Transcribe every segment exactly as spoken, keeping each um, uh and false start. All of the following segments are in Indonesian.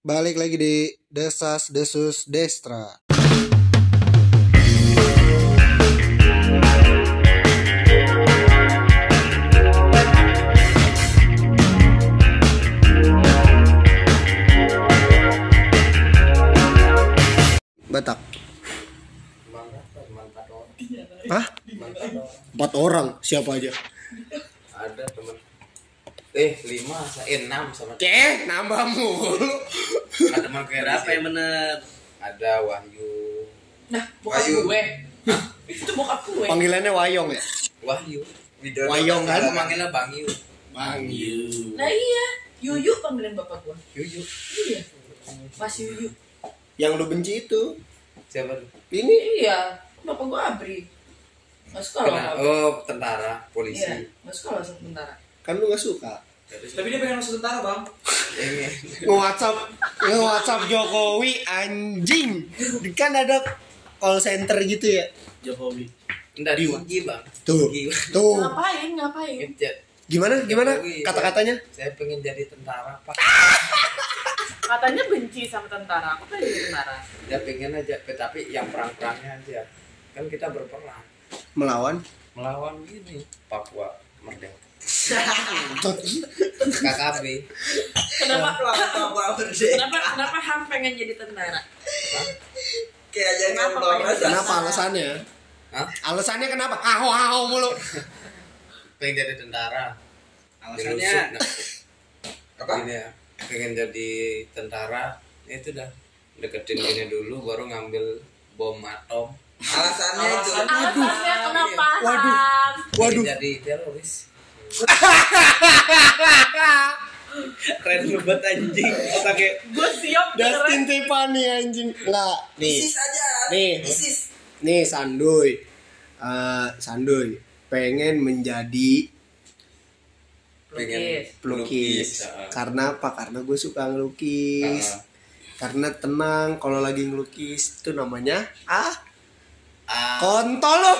Balik lagi di Desas Desus Destra. Batak. Hah? Empat orang, siapa aja? Ada teman. Eh lima, eh enam sama. Ceh, nambah mulu. Ada teman kayak Berapa yang bener? Ada Wahyu. Nah, bokap Wahyu. gue. Itu bokap gue. Panggilannya Wayong ya? Wahyu. Widodo. Wayong kan? Aku manggilnya Bang Yu. Bang Yu. Nah iya, Yuyu panggilan bapak gue. Yuyu. Iya. Mas Yuyu. Yang lu benci itu Siapa tuh? ini Iya, bapak gue Abri. Nggak suka loh. Kena- Bapak. Oh, tentara, polisi. Iya, nggak suka langsung tentara. kan lu gak suka. Tapi dia pengen masuk tentara, Bang. Ini. Nge-WhatsApp, nge-WhatsApp Jokowi anjing. Kan ada call center gitu ya. Jokowi. Enggak tinggi, Bang. Tuh. Tinggi. Tuh. Ngapain, ngapain? Ngejat. Gimana gimana Jokowi, kata-katanya? Saya, saya pengen jadi tentara, Pak. Katanya benci sama tentara. Aku pengen jadi tentara. Ya pengen aja, tapi yang perang-perangnya aja. Kan kita berperang Melawan melawan gini Papua Merdeka. Tot. K K B. Kenapa? Apa sih? Kenapa? Kenapa Ham pengen jadi tentara? Kayak aja Kenapa, ngomong Pak? Kenapa alasannya? Hah? Alasannya kenapa? Aho aho mulu. Pengen jadi tentara. Alasannya apa? Gini ya, pengen jadi tentara itu dah deketin gini dulu baru ngambil bom atom. alasannya itu. Alasannya kenapa? Waduh. Ham? Waduh. Pengen jadi teroris. Keren banget anjing. Pakai Gue siap. Dustin Tiffany anjing. Enggak, nih. ISIS aja. Nih. ISIS. Nih Sandoy. Eh Sandoy pengen menjadi Pengen pelukis. ya. Karena apa? Karena gue suka ngelukis. Ah. Karena tenang kalau lagi ngelukis itu namanya ah Ah, kontol lo.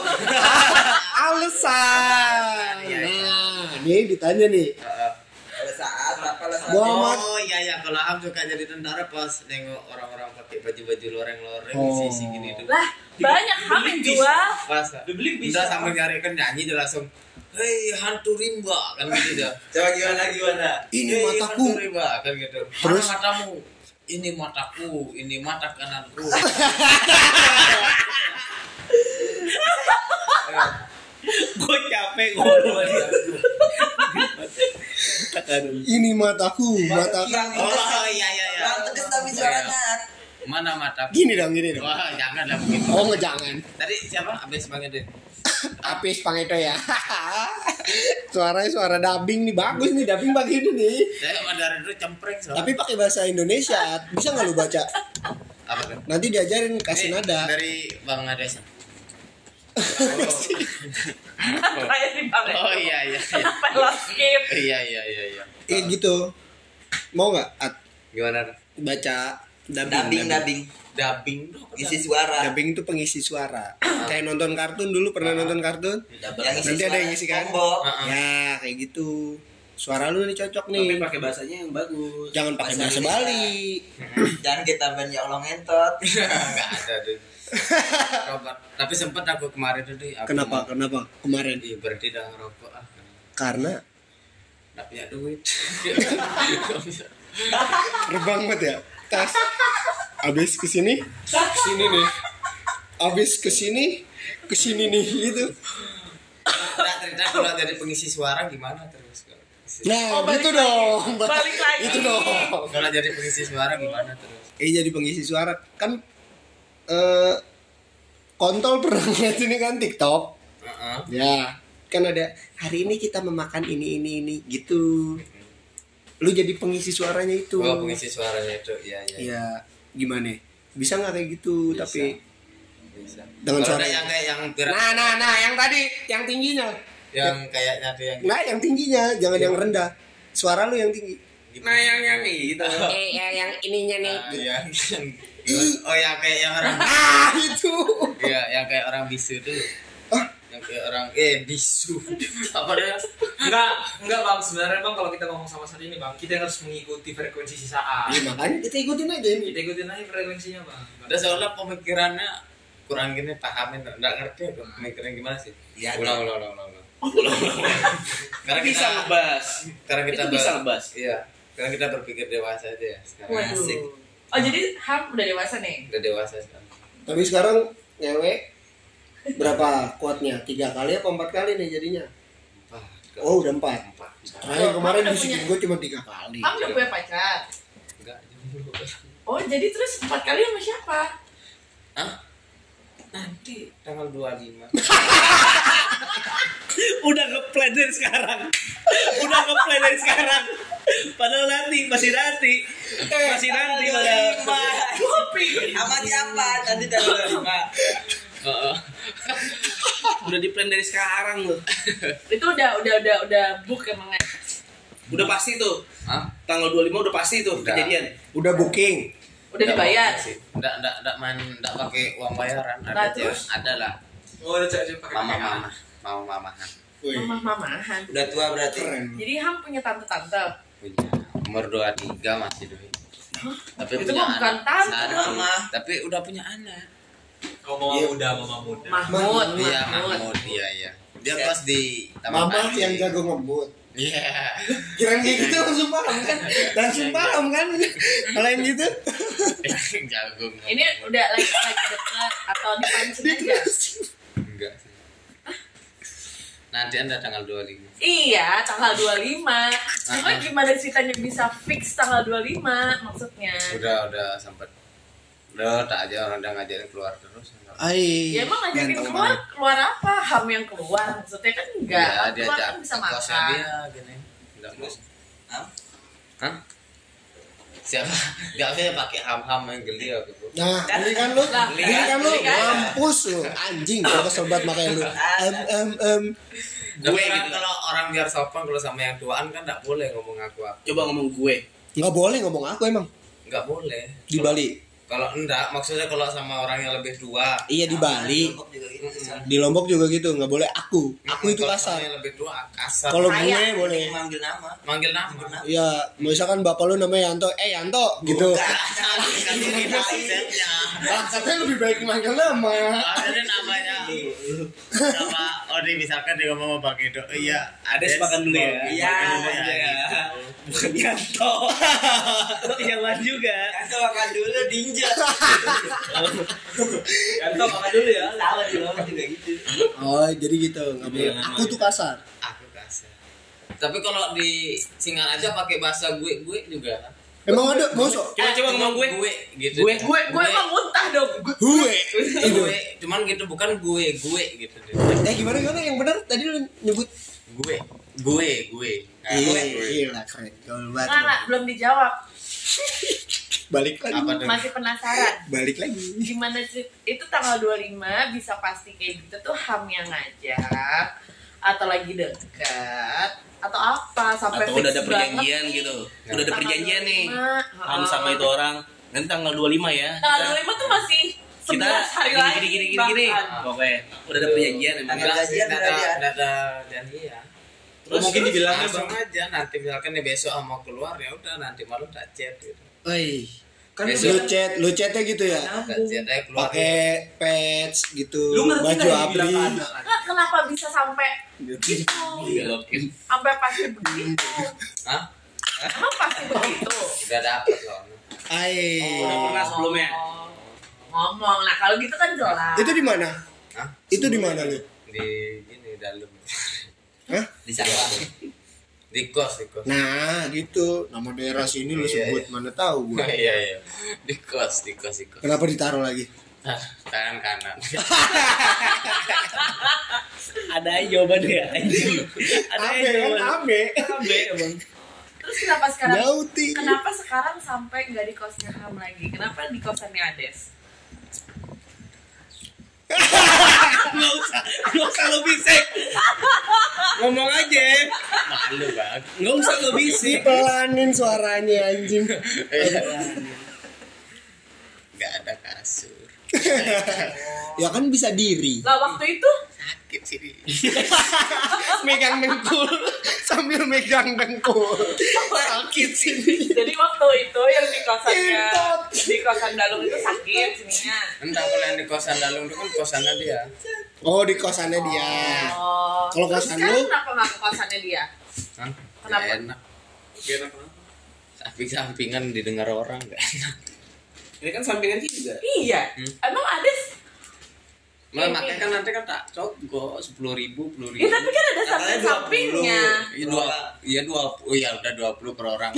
Alasan. Iya, iya. Nah, nih ditanya nih. ah, ah. Pada saat apa alasannya? Muhammad. Oh iya ya, kalau Am suka jadi tentara pas nengok orang-orang pakai baju-baju loreng-loreng Oh. isi-isi gini tuh. Lah, banyak Ham yang jual. Pas Dibeli bisa bisa. sambil nyari kan nyanyi dia langsung hei hantu rimba kan gitu dah. Coba gimana gimana? Ini Hei, mataku. hantu rimba kan gitu. Terus? Mana matamu? Ini mataku, ini mata kananku. Gue capek ngomong dia. Ini mataku, mataku. Oh iya iya iya. Bang tegas tapi suaranya. Mana mataku? Gini dong, gini dong. Wah, jangan lah begitu. Oh, nggak jangan. Tadi siapa? Abis panggil deh. Apis Pangeto ya. Suaranya suara dubbing nih, bagus nih dubbing pagi ini nih. Saya dari dulu cempreng soalnya. Tapi pakai bahasa Indonesia. Bisa nggak lu baca? Apa tuh? Nanti diajarin kasih Ini nada. Dari Bang Ades. Kayak di Bang. Oh iya iya. iya. Sampai skip. Iya iya iya iya. Eh gitu. Mau nggak At, Gimana? baca dubbing? Dubbing dubbing. Dubbing tuh apa? Isi suara. Dubbing itu pengisi suara. Kayak nonton kartun dulu, pernah nonton kartun? Yang isi Nanti ada suara yang isi kan? combo. Heeh. Ya, kayak gitu. Suara lu nih cocok Tapi nih. pakai bahasanya yang bagus. Jangan pakai bahasa Indonesia. Bali. Jangan kita ban ya Allah ngentot. Enggak ada tuh. Coba. Tapi sempat aku kemarin tuh deh. aku Kenapa? mau- Kenapa? Kemarin Iya berhenti dah ngerokok ah. karena Nggak punya duit. terbang banget ya. Tas. Abis ke sini, sini nih. Abis ke sini, ke sini nih gitu. Nah, cerita kalau jadi pengisi suara gimana terus? Kalau pengisi- Nah, Oh, balik gitu lagi. dong. Balik lagi. Itu dong. Kalau jadi pengisi suara gimana terus? Eh jadi pengisi suara kan eh kontol pernah lihat ini kan TikTok. Heeh. Ya, kan ada hari ini kita memakan ini ini ini gitu. Lu jadi pengisi suaranya itu. Oh, pengisi suaranya itu. Iya iya. Iya, gimana? Bisa nggak kayak gitu? Bisa. Tapi Bisa. dengan Kalau suara ada yang kayak yang pirat, Nah, nah, nah, yang tadi, yang tingginya. yang kayaknya tuh yang Nah, yang tingginya, jangan yang rendah. Suara lu yang tinggi. Nah yang yang gitu. Eh, yang, yang ininya nih. Ah, yang, yang oh yang kayak yang orang Ah, itu. iya yang kayak orang bisu tuh Ah, yang kayak orang eh bisu apa dia Enggak, enggak bang. Sebenarnya bang kalau kita ngomong sama saat ini bang, kita harus mengikuti frekuensi sisa A. Ya, makanya kita ikutin aja ini. Kita ikutin aja frekuensinya bang. udah soalnya pemikirannya kurang gini pahamin nggak ngerti aku pemikiran gimana sih Iya, ulang ulang ulang ulang ulang karena bisa kita ngebahas. karena kita Itu bisa ber- ngebahas. iya karena kita berpikir dewasa aja ya sekarang Waduh. asik Oh jadi Ham udah dewasa nih. udah dewasa sekarang Tapi sekarang ngewek berapa kuatnya? Tiga kali apa empat kali nih jadinya? Empat. Oh udah empat. Empat. Terakhir Oh, kemarin udah bisikin punya- gue cuma tiga kali. Ham udah punya pacar. Enggak, jomblo. Oh jadi terus empat kali sama siapa? Hah? Nanti tanggal dua puluh lima. Udah ngeplan dari sekarang. Udah ngeplan dari sekarang. Padahal nanti masih nanti. Masih nanti padahal. Sama siapa? Nanti tanggal dua puluh lima. Heeh. Udah di plan dari sekarang loh. Itu udah udah udah udah book emangnya. Udah pasti tuh. Hah? Tanggal dua puluh lima udah pasti tuh Udah. kejadian. Udah booking. Udah dibayar. Enggak enggak enggak main enggak pakai uang bayaran Nah, ada terus? cewek ada lah. Oh udah cek pakai Mama pakai A. mama mama mamahan Wih, Mamah-mamahan. Udah tua berarti. keren. Jadi Ham punya tante-tante. punya umur dua puluh tiga masih doi. Tapi Itu punya mah bukan anak. tante, Sadar. Mama. Tapi udah punya anak. Oh mama Iya. muda, mama muda. Mahmud, Iya, Mahmud. Mahmud. Iya, iya. Dia pas di Taman Mama Mandi. yang jago ngebut. Iya. Kirain kayak gitu langsung paham kan? Langsung paham kan? Kalau yang gitu? Yang jago. Ini udah lagi lagi dekat atau dipancing Dia aja? closing. Enggak sih. Nanti Anda tanggal dua puluh lima. Iya, tanggal dua puluh lima. Cuma Ah. gimana ceritanya bisa fix tanggal dua puluh lima maksudnya? Udah udah sempat. Udah tak aja orang udah ngajarin keluar terus. Ai. Ya emang ngajakin ganteng keluar, banget. keluar apa? Ham yang keluar maksudnya kan enggak. Iya, Ham dia keluar ajak kan bisa ke kosnya makan. dia gini. Enggak terus. Hah? Hah? Siapa? Enggak saya pakai ham-ham yang geli aku tuh. Nah, ini kan lu, Lah, ini kan lu, ini kan. mampus lu, anjing, gua kesel banget makanya lu. Em em em. Gue Gue kan gitu. kalau orang biar sopan kalau sama yang tuaan kan enggak boleh ngomong aku aku. Coba ngomong gue. Nggak boleh ngomong aku emang Enggak boleh. di Bali. Kalau enggak, maksudnya kalau sama orang yang lebih tua. Iya di Bali. Lombok juga gitu. Soalnya Di Lombok juga gitu, nggak boleh aku. Aku itu Kalau kasar. sama yang lebih tua kasar. Kalau Saya. gue boleh. manggil nama. manggil nama. Ya, misalkan bapak lu namanya Yanto, eh Yanto, gitu. Konsepnya. Maksudnya lebih baik manggil nama. Ada namanya. Sama Odi misalkan dia ngomong sama Bang Edo. Iya, Ades makan dulu ya. Iya. Bukan Yanto. Jangan juga. Yanto makan dulu dinja. Yanto makan dulu ya. Sama di Lombok juga gitu. Oh, jadi gitu, nggak boleh. Aku tuh kasar. Aku kasar. Tapi kalau di Singaraja pakai bahasa gue gue juga. Emang ada, mosok? Coba coba ngomong gue. Gue gitu. Gue. Gue gue emang muntah dong. Gue. Itu. Gue, cuman gitu bukan gue, gue gitu. Eh gimana gimana yang benar tadi lu nyebut? Gue, gue, gue. Nah, gue. Iya, gila keren. Gaul banget. Nggak, nggak, belum dijawab. Balik lagi. Apa tuh? Masih penasaran. Balik lagi. Gimana sih itu tanggal dua puluh lima bisa pasti kayak gitu tuh Ham yang ngajak atau lagi dekat atau apa sampai Atau udah fix ada perjanjian banget nih. gitu. Udah ada Tanggal perjanjian nih. dua puluh lima, Ham heeh. sama itu orang. Nanti tanggal dua puluh lima ya. Tanggal dua puluh lima tuh masih Kita sebelas hari gini lagi gini gini gini gini. bahkan. Oke. Udah ada perjanjian emang. Tanggal Enggak sih, gajian enggak udah ada, ada. enggak ada janjian. Terus mungkin dibilangnya Langsung bang. aja nanti misalkan nih besok mau keluar ya udah nanti malam tak chat gitu. Oi. Kan Besok. Lu chat, lu chatnya gitu ya? Tak chat aja keluar. Pakai pants gitu, Lu ngerti baju nggak ini abri. berapa anak? Nggak, kenapa bisa sampai gitu Belokin. sampai pasti begitu Hah? emang pasti begitu Udah dapet soalnya. Ai. Udah pernah sebelumnya. Oh, ngomong nah kalau gitu kan jelas Itu di mana? Hah? Itu di mana lu? Di gini dalam. Hah? Di sana. Di kos, di kos. Nah, gitu. Nama daerah sini lu Iya, sebut iya. mana tahu gua. Iya, iya. Di kos, di kos, di kos. Kenapa ditaruh lagi? Tangan kanan. Ada aja jawabannya anjing. Ada aja Abe kan jawabannya. abe. Abe emang. terus kenapa sekarang Jauti. kenapa sekarang sampai nggak di kosnya Ham lagi kenapa di kosannya Ades Nggak usah, nggak usah lo bisik. Ngomong aja. Malu banget. Nggak usah lo bisik. Dipelanin suaranya anjing. Enggak ada kasur. Ya kan bisa diri. lah waktu itu sakit sini. Megang dengkul sambil megang dengkul. Sakit sini. Jadi waktu itu yang di kosannya di kosan Dalung itu sakit sininya. Entah kalau yang di kosan Dalung itu kan kosannya dia. Oh, di kosannya dia. Oh. Kalau Terus kosan sekarang lu? kenapa nggak ke kosannya dia? Hah? Kenapa? Nggak enak. Gak enak kenapa? Samping-sampingan didengar orang nggak enak. Ini kan sampingan juga. Iya. Hmm. Emang ada Nah, makanya kan nanti kan tak cogok sepuluh ribu, sepuluh ribu. ya tapi kan ada Katanya samping-sampingnya. Iya dua, iya dua, oh ya udah dua puluh per orang.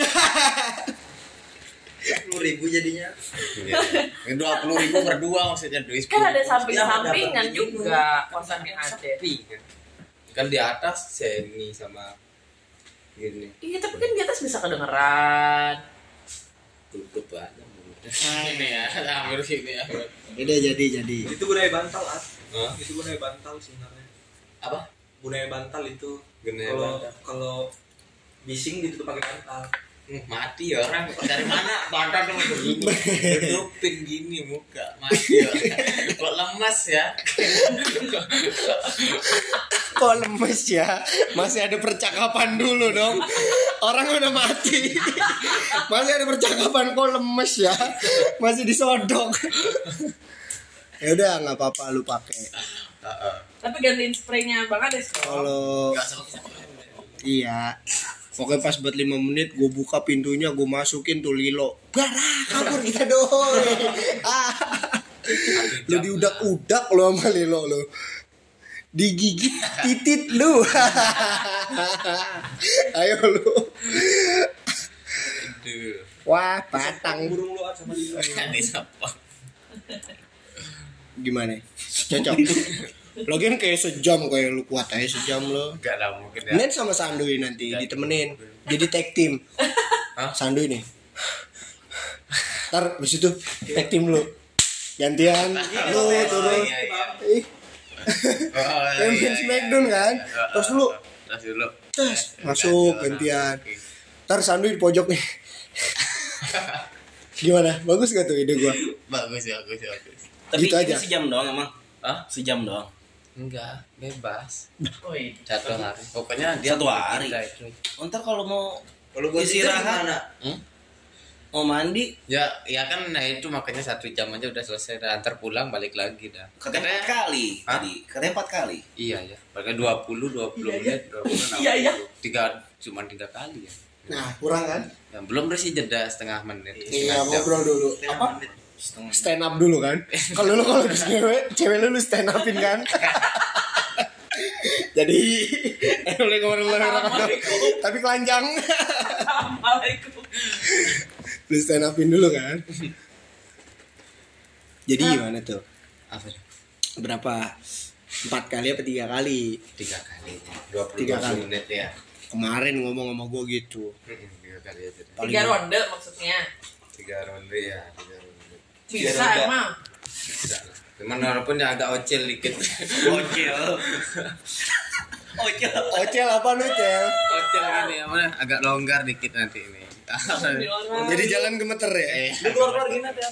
sepuluh ribu jadinya. Iya, dua puluh ribu berdua maksudnya duit. Kan ada Ya, samping-sampingan dapat juga kosannya ada. Sepi kan. Kan di atas semi sama gini. Iya tapi kan di atas bisa kedengeran. Tutup aja. Ini ya, hampir sini ya. Udah jadi jadi. Itu budaya bantal, At. Hah? Itu budaya bantal sebenarnya. Apa? Budaya bantal itu. Budaya Kalau bantal. kalau bising ditutup pakai bantal. Hmm, mati ya orang dari mana badan dong begini tutupin gini muka mati ya kok lemas ya. Kok lemes ya? Masih ada percakapan dulu dong. Orang udah mati. Masih ada percakapan kok lemes ya? Masih disodok. Ya udah nggak apa-apa lu pakai. Tapi gantiin spraynya Bang Ades dong. Kalau Nggak sama. iya. Pokoknya pas buat lima menit gue buka pintunya, gue masukin tuh Lilo. Barah, kabur kita dong. Ah. Lu diudak-udak lo sama Lilo lo. Digigit titit lu. Ayo lu. Aduh. Wah, batang. Burung lu At, sama dia. Tadi siapa? Gimana? Cocok. Lagian kayak sejam kayak lu kuat aja sejam lo. Enggak lah mungkin ya. Nen sama Sanduy nanti ditemenin. Jadi tag team. Hah? Sanduy nih. Ntar abis itu tag team lu. Gantian lu turun. Iya, iya. Ih, Oh, yang iya, main iya. Smackdown kan. Terus lu Terus dulu. tes masuk gantian. Ntar Sanduy di pojok nih. Gimana? Bagus gak tuh ide gua? Bagus ya, bagus ya, bagus. Tapi Gitu ini aja. sejam doang emang. Hah? Sejam doang. Enggak, bebas. Oh iya. Satu hari. Pokoknya dia Satu mau hari. kita itu. Ntar kalau mau Kalau buat tidur istirahat, gimana? Hmm? mau mandi, Ya, ya kan nah itu makanya satu jam aja udah selesai. Dah antar pulang balik lagi dah. katanya empat kali. Hah? Tadi katanya empat kali. Iya ya. Pakai dua puluh dua puluh menit, dua puluh Iya, iya. Tiga cuma tiga kali ya. Nah, kurang kan? Ya, belum bersih jeda setengah menit. Iya, setengah jam. ngobrol dulu. Apa? Stand up dulu kan? Kalau lu kalau habis cewek, cewek lu lu stand upin kan? Jadi, eh boleh ngomong tapi kelanjang. Assalamualaikum. Lu stand upin dulu kan? Jadi gimana tuh? Apa? tuh? Berapa? Empat kali apa tiga kali? Tiga kali. Dua puluh Tiga kali. menit ya. Kemarin ngomong sama gue gitu. Tiga kali aja. dah. Paling Tiga ronde maksudnya. Tiga ronde ya. Tiga ronde. Bisa ronde. emang. Bisa lah. Cuman walaupun ya agak ocel dikit. Ocel. Ocel. Ocel apa lu Cel? Ocel gini ya mana? Agak longgar dikit nanti ini. Jadi jalan gemeter ya? Eh, Lu keluar-keluar gini ya.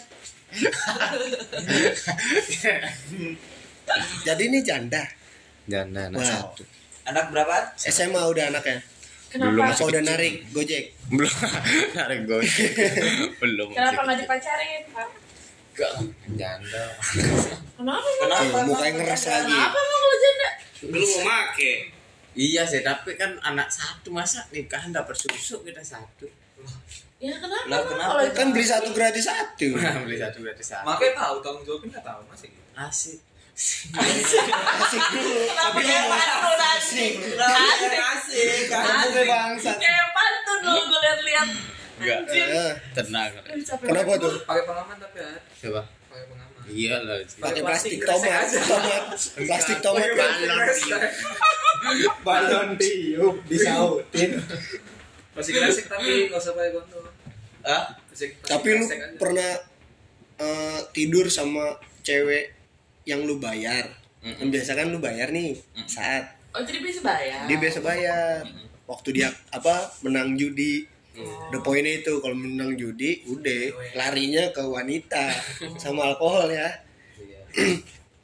Jadi ini janda. Janda anak Wow. satu. Anak berapa? S M A udah anaknya. Belum Kenapa? masih Apa udah kecil. narik Gojek? Belum narik gojek. Belum. Kenapa nggak masih dipacarin, Pak? Enggak. Janda. Kenapa? Kenapa? Mukanya ngeres lagi. Kenapa emang kalau janda? Belum mau make. Iya sih, tapi kan anak satu masa nikahan dapat susu kita satu. Ya kenapa? Lah, emang kenapa? kalau Kan beli satu gratis satu. Beli satu gratis satu. Makanya tahu tanggung jawabnya nggak tahu masih. Asik. Asik dulu. Kenapa kayak pantun asik? Asik. Asik. Kamu bangsat. Kayak pantun lo gue liat-liat. Enggak. Anjir. Eh, Tenang. Aduh, capek Kenapa banget. tuh? Pakai pengaman tapi ya. Coba. Pakai pengaman. Iya lah. Pakai plastik Plastik tomat, aja. tomat, plastik tomat. Pakai balon plastik. Balon tiup disautin. Masih klasik tapi nggak usah pakai gondol. Ah? Masih- masih Tapi lu klasik aja. pernah eh, tidur sama cewek yang lu bayar? Mm-mm. Biasa kan lu bayar nih saat Oh jadi bisa bayar. dia biasa bayar. Waktu dia apa menang judi. Oh. The poinnya itu kalau menang judi udah larinya ke wanita sama alkohol ya. Iya.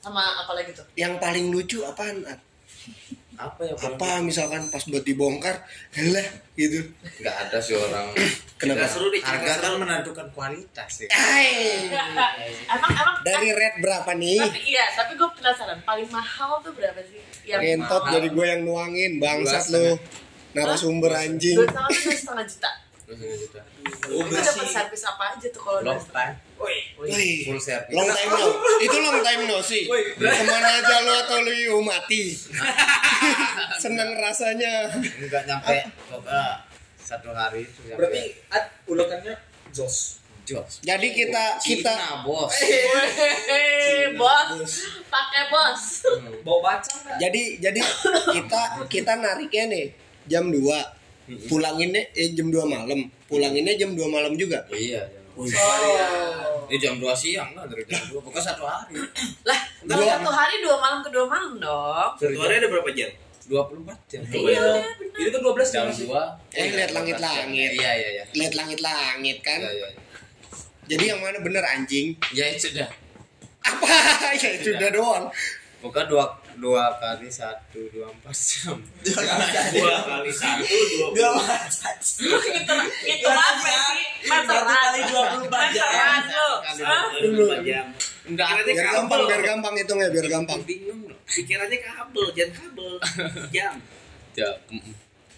Sama apa lagi tuh? Yang paling lucu apaan? At? Apa ya? paling- Apa misalkan pas buat dibongkar, lah gitu. Nggak ada sih orang. Kenapa? Nggak seru deh, Harga cerita kan seru. menentukan kualitas ya. Ay, emang emang dari rate berapa nih? tapi iya, tapi gue penasaran paling mahal tuh berapa sih? Yang Ngentot mahal. jadi gue yang nuangin, bangsat Dua lu. Narasumber anjing. dua setengah tuh dua setengah juta. Terus nggak juta. Oh, Itu dapat servis apa aja tuh kalau dua Long setengah? time. Wih, Full service. long time no. Itu long time no sih. Kemana aja lu atau lu yuk mati. Seneng rasanya. Enggak nyampe pokoknya satu hari itu nyampe. Berarti at ulekannya jos. jos. Jadi kita kita Cina, bos. Hehehe, bos, pakai bos. Bau bacang kan? jadi jadi kita kita nariknya nih jam dua. Pulanginnya eh, jam dua malam. Pulanginnya jam dua malam juga. Iya, jam Oh, Ini jam dua siang lah dari jam dua. Pokoknya satu hari. lah kalau Dua- satu hari dua malam ke dua malam dong. Satu hari ada berapa jam? dua puluh empat jam. Iya, Ini tuh dua belas Jam jam sih. dua. Eh, lihat langit-langit. Iya, iya, iya. Lihat langit-langit kan. Iya, iya. Jadi yang mana bener anjing? Ya itu dah. Apa? Ya itu udah doang. Pokoknya dua dua kali satu dua empat jam. Dua kali satu, dua Dua puluh. itu itu apa sih? Satu kali dua puluh empat jam. Meteran lu. Kali Hah? dua puluh empat jam. Enggak, Pikirannya Biar kabel. gampang, biar gampang hitungnya, biar gampang. bingung loh. Pikirannya kabel, jangan kabel. Jam. Jam. mm-mm.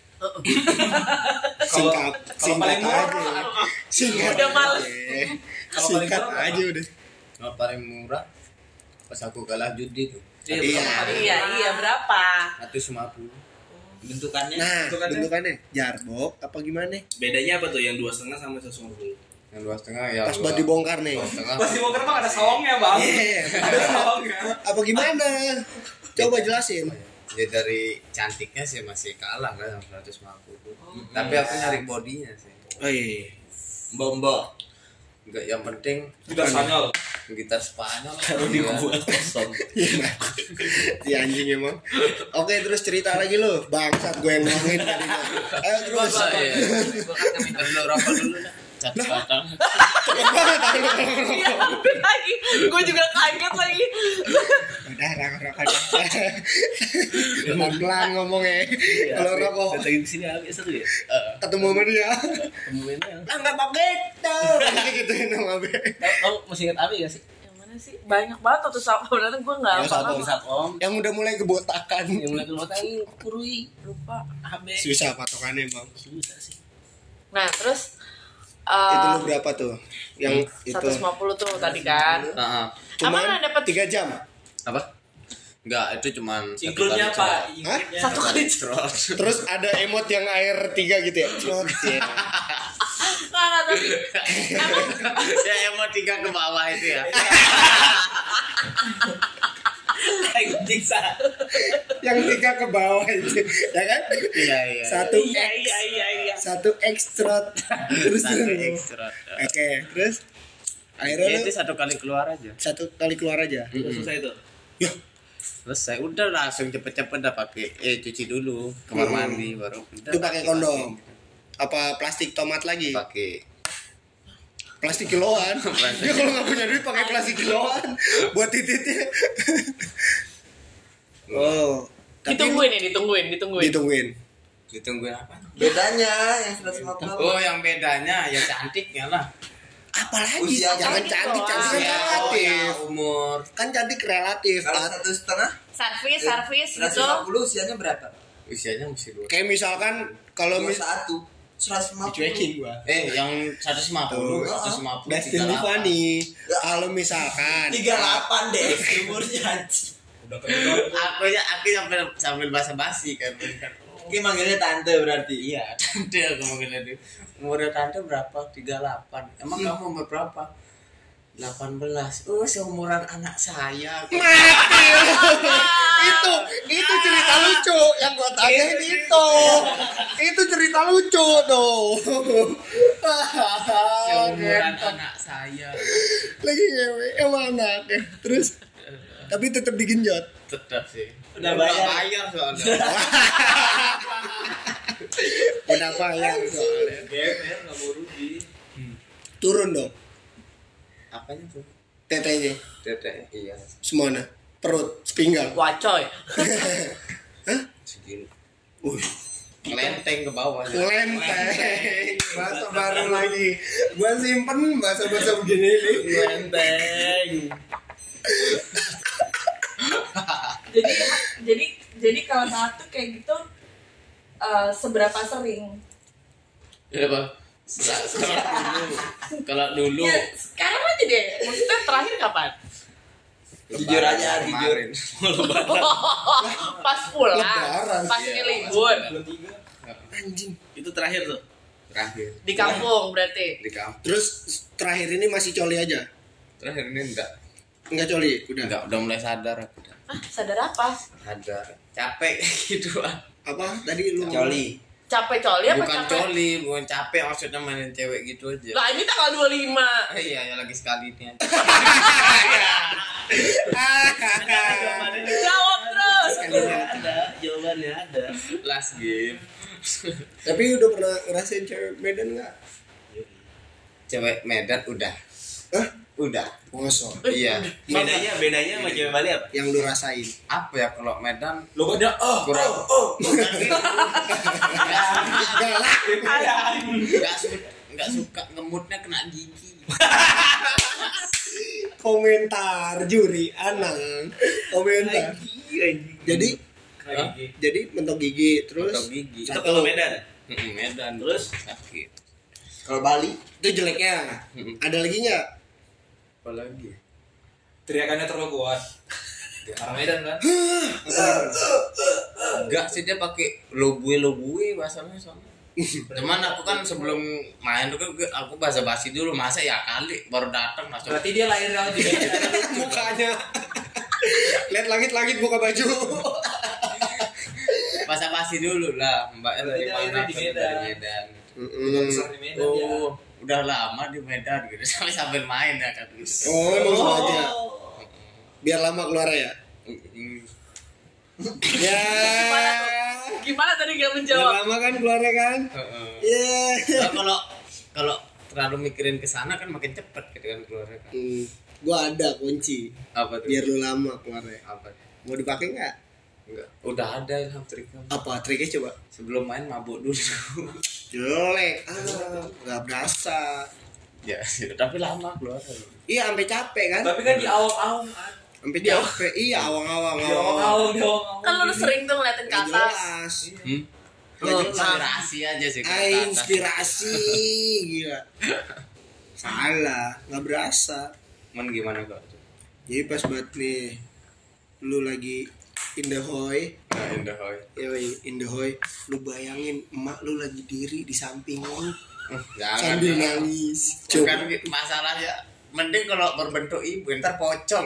Singkat, kalau singkat paling murah, aja. Singkat. Udah males. aja. Kalau paling Singkat murah aja udah. Kalau paling murah pas aku kalah judi tuh. Iya, Iya. Iya, iya berapa? seratus lima puluh. Bentukannya. Nah, Bentukannya? bentukannya jarbok apa gimana? Bedanya apa tuh yang dua setengah sama seratus lima puluh? Yang dua setengah ya. Pas dua- buat dibongkar nih. dua setengah. Pasti mau kerbang ada sawangnya bang. Iya. Ada sawangnya. Apa gimana? Coba jelasin. Ya dari cantiknya sih masih kalah lah sama seratus lima puluh. Oh. Tapi aku nyari bodinya sih. Oh iya. Bombo. Enggak, yang penting Kita Spanyol. gitar Spanyol. Kalau dibuat kosong. Si anjing emang. Oke, terus cerita lagi lu. Bangsat gue yang ngomongin tadi. Ayo terus. Gua kan minta dulu rokok dulu dah. Cat batang. Cepet banget aku lu kalau Iya, ngerokok. hampir lagi. Gue juga kaget lagi. Udah rokok rokok. Pelan-pelan ngomongnya. Kalau rokok Datangin sini habis seru ya. ketemu sama dia. Temuinnya. Enggak pakai tuh. Gituin sama be. Kamu masih ingat Abi gak sih? Yang mana sih? Banyak banget waktu sama berarti gue nggak Ya, satu. apa-apa. Satpom. Yang udah mulai kebotakan. Yang mulai keluar tangi kurui Lupa. H B. Susah patokannya, Bang. Susah sih. Nah, terus Itu eh lu berapa tuh? Yang itu. seratus lima puluh tuh tadi kan. Heeh. Cuman Apa dapat tiga jam. Apa? Enggak, itu cuman satu Include-nya kali apa? Hah? Include-nya Satu apa? kali. Terus. Terus ada emot yang air tiga gitu ya. Cerot. Ya. Nggak, nggak, tapi emang Ya emang tiga ke bawah itu ya. Anjing sa. Yang tiga ke bawah itu, ya kan? Iya, iya. Satu Iya X, iya iya iya. satu ekstra. Terus Satu terus. ekstra. Oke, terus Ya, akhirnya itu lu satu kali keluar aja. satu kali keluar aja. Udah selesai tuh. Ya, Selesai, udah langsung cepet-cepet dah pakai eh cuci dulu kamar Hmm. mandi baru udah itu pakai lagi, kondom. Apa plastik tomat lagi? lagi. Pakai Plastik kiloan. Plastik. Ya kalau nggak punya duit pakai plastik kiloan buat tititnya. Oh, tapi ditungguin ya, ditungguin, ditungguin. ditungguin. ditungguin apa? Bedanya yang seratus lima puluh. Oh, yang bedanya ya cantiknya lah. Apalagi Usia jangan cantik cantik, cantik kan doang. Oh, relatif. yang umur Kan cantik relatif. Kalau At. satu setengah, Servis, servis seratus gitu. lima puluh usianya berapa? usianya masih dua. Kayak misalkan kalau Dua mis satu, seratus lima puluh. dicuekin gua. Eh, yang seratus lima puluh, Tuh. seratus lima puluh, Dustin Tiffany. Kalau misalkan Tiga delapan deh umurnya. Udah kedua. Aku ya, aku sambil sambil basa-basi kan. Oke, manggilnya tante berarti. Iya, tante aku manggilnya dia. Umurnya tante berapa? tiga puluh delapan. Emang kamu umur berapa? delapan belas. Oh, seumuran anak saya. mati itu itu cerita lucu yang gua tanyain itu itu cerita lucu tuh. Seumuran anak saya. Lagi ngewe emang anaknya terus tapi tetap digenjot. Tetap sih. Udah bayar. bayar soalnya. Udah bayar soalnya. G M R nggak mau rugi. Turun dong Apanya tuh? tetenya Tete. Iya. semuanya. perut, sepinggang. Wacoy. Segini. Uh, Lenteng ke bawah. lenteng. Bahasa baru lagi. Gua simpen bahasa-bahasa begini nih. Lenteng. jadi jadi jadi kalau satu kayak gitu uh, seberapa sering? Ya Bang. Kalau dulu, kalau dulu Ya, sekarang aja deh. Maksudnya terakhir kapan? jujur aja kemarin. Pas pulang, Lebaran. pas Iya, libur Anjing. Itu terakhir tuh. Terakhir di kampung berarti. di kampung. Terus terakhir ini masih coli aja? Terakhir ini enggak. Enggak coli, udah. Enggak, udah mulai sadar aku. udah. Ah, sadar apa? Sadar. Capek gitu ah. Apa tadi lu? Coli. Capek coli apa Bukan capek? coli, bukan capek maksudnya mainin cewek gitu aja. Lah ini tanggal dua puluh lima. Ah, iya, ya lagi sekali ini aja. Jawab terus. Ada, jawabannya ada. Last game. Tapi udah pernah ngerasain cewek Medan enggak? Cewek Medan udah. Hah? Udah. Ngosok. Iya. Bedanya, bedanya sama cewek Bali apa? Yang lu rasain. Apa ya kalau Medan Lo kok ada oh kurang oh Galak. enggak suka enggak suka ngemutnya kena gigi. Komentar juri Anang. Komentar. Jadi Hah? jadi mentok gigi terus Mentok gigi. Itu kalau Medan. Mm-mm, Medan Terus? sakit. kalau Bali itu jeleknya. Mm-mm. Ada lagi nggak? Apalagi teriakannya terlalu kuat. Orang Medan kan? enggak sih dia pakai lobue lobue bahasanya sama. Cuman aku kan sebelum main tuh kan aku bahasa basi dulu masa ya kali baru datang langsung. Berarti dia lahirnya di Medan. Mukanya. Lihat langit-langit buka baju. Bahasa basi dulu lah mbaknya dari Dia mana lahirnya di Aku Medan. dari Medan. Mm-mm. Besar di Medan ya. Oh udah lama di Medan gitu sampai sambil main ya kan gitu. Oh, emang sengaja. Biar lama keluar ya. Ya. Gimana tuh? Gimana tadi gak Biar menjawab? lama kan keluarnya kan? Heeh. Iya. Nah, kalau kalau terlalu mikirin ke sana kan makin cepet gitu kan keluarnya kan. Hmm, gua ada kunci. Apa tuh? Biar lu lama keluarnya. Apa? Mau dipakai nggak? Enggak. Udah ada ilham triknya. Apa triknya coba? Sebelum main mabuk dulu. Jelek. Ah, nggak berasa. Ya, tapi lama keluar. Iya, sampai capek kan? Tapi kan di awang-awang kan. Sampai capek. Iya, awang-awang. Di awang-awang, di awang-awang. Kan lu sering tuh ngeliatin ke Nggak atas. jelas. Hmm? Nggak jelas. Inspirasi aja sih. Ah, kata atas. inspirasi gila. Salah, nggak berasa. Men gimana kok? Jadi pas banget nih lu lagi in the hoy, Nah, indah hoy. yoi, in the hoy, lu bayangin emak lu lagi diri di samping lu Jangan. sambil nangis. Bukan Coba. masalahnya. Mending kalau berbentuk ibu ntar pocong.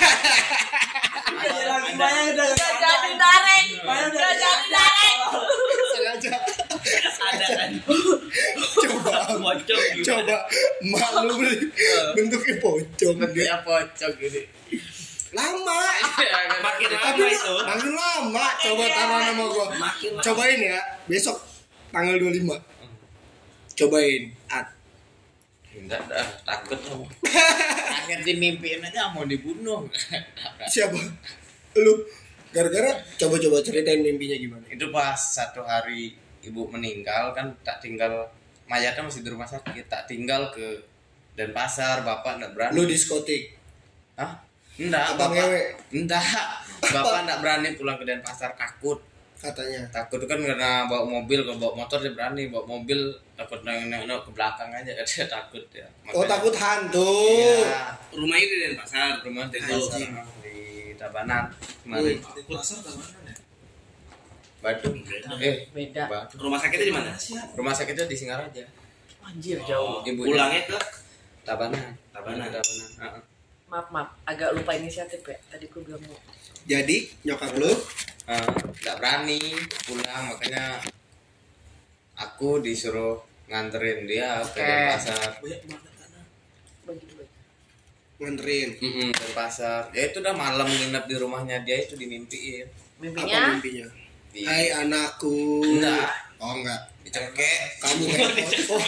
Iya lagi banyak udah Gak jadi narik. Gak jadi narik. Sengaja. Ada kan? Coba, Pocong gitu. coba emak lu beli bentuknya pocong. Bentuknya pocong gini. Lama. Makin Tapi lama itu. makin lama. Coba taruh nama gua. Cobain ya, besok tanggal dua puluh lima. Cobain. At. Enggak dah, takut loh. Akhir dimimpiin aja mau dibunuh. Siapa? Lu. Gara-gara coba-coba ceritain mimpinya gimana? Itu pas satu hari ibu meninggal kan tak tinggal mayatnya masih di rumah sakit, tak tinggal ke Denpasar, bapak enggak berani. Lu diskotik. Hah? Enggak, Abang bapak. ngewe. Enggak. Bapak enggak berani pulang ke Denpasar, takut. Katanya. Takut kan karena bawa mobil, kalau bawa motor dia berani, bawa mobil takut nengok-nengok ke belakang aja, dia takut ya. Oh, takut hantu. Iya. Rumahnya di Denpasar. Rumah di Anjing. di Tabanan kemarin. Pasar kemana ya? Badung. Eh, Beda. Badung. Rumah sakitnya di mana? Rumah sakitnya di Singaraja. Anjir jauh. Ibunya Pulangnya ke Tabanan. Tabanan. Tabanan. Heeh. Maaf maaf, agak lupa inisiatif ya. Tadi gue bilang mau. Jadi nyokap lu Eh, nggak berani pulang, makanya aku disuruh nganterin dia ke Oke. Denpasar. Bagi dua. nganterin. Mm-mm, Denpasar. Ya itu udah malam nginep di rumahnya dia itu dimimpiin. Apa Mimpinya? mimpinya? Di Hai anakku. Enggak. Oh enggak. dicengkek. Kamu kayak oh,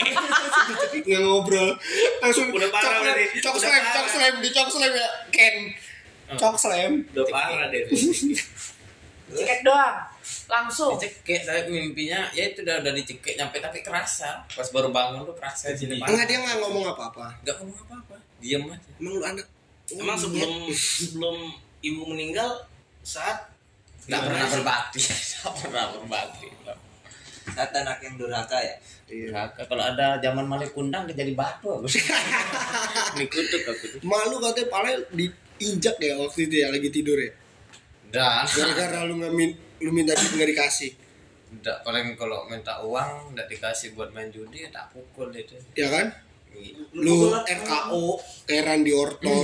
nggak ngobrol. Langsung Udah parah cok berarti. cok Udah slam, parah. cok slam, di cok slam ya. Ken. Cok slam. Udah parah deh. Cekek doang. Langsung. Dicekek, saya mimpinya ya itu udah udah dicekek nyampe tapi kerasa. Pas baru bangun tuh kerasa di depan. Enggak, dia nggak ngomong apa-apa. Enggak ngomong apa-apa. Diam aja. Emang lu anak. Emang sebelum sebelum ibu meninggal saat Enggak pernah berbakti. Enggak pernah berbakti. Saat anak yang durhaka ya. Durhaka. Kalau ada zaman Malik Kundang dia jadi batu aku. Dikutuk aku. Malu katanya paling diinjak ya waktu itu ya lagi tidur ya. Dah. Gara-gara lu nggak min lu minta duit nggak dikasih. Enggak, paling kalau minta uang enggak dikasih buat main judi ya tak pukul itu. Ya kan? Lu R K O Keran di Orton.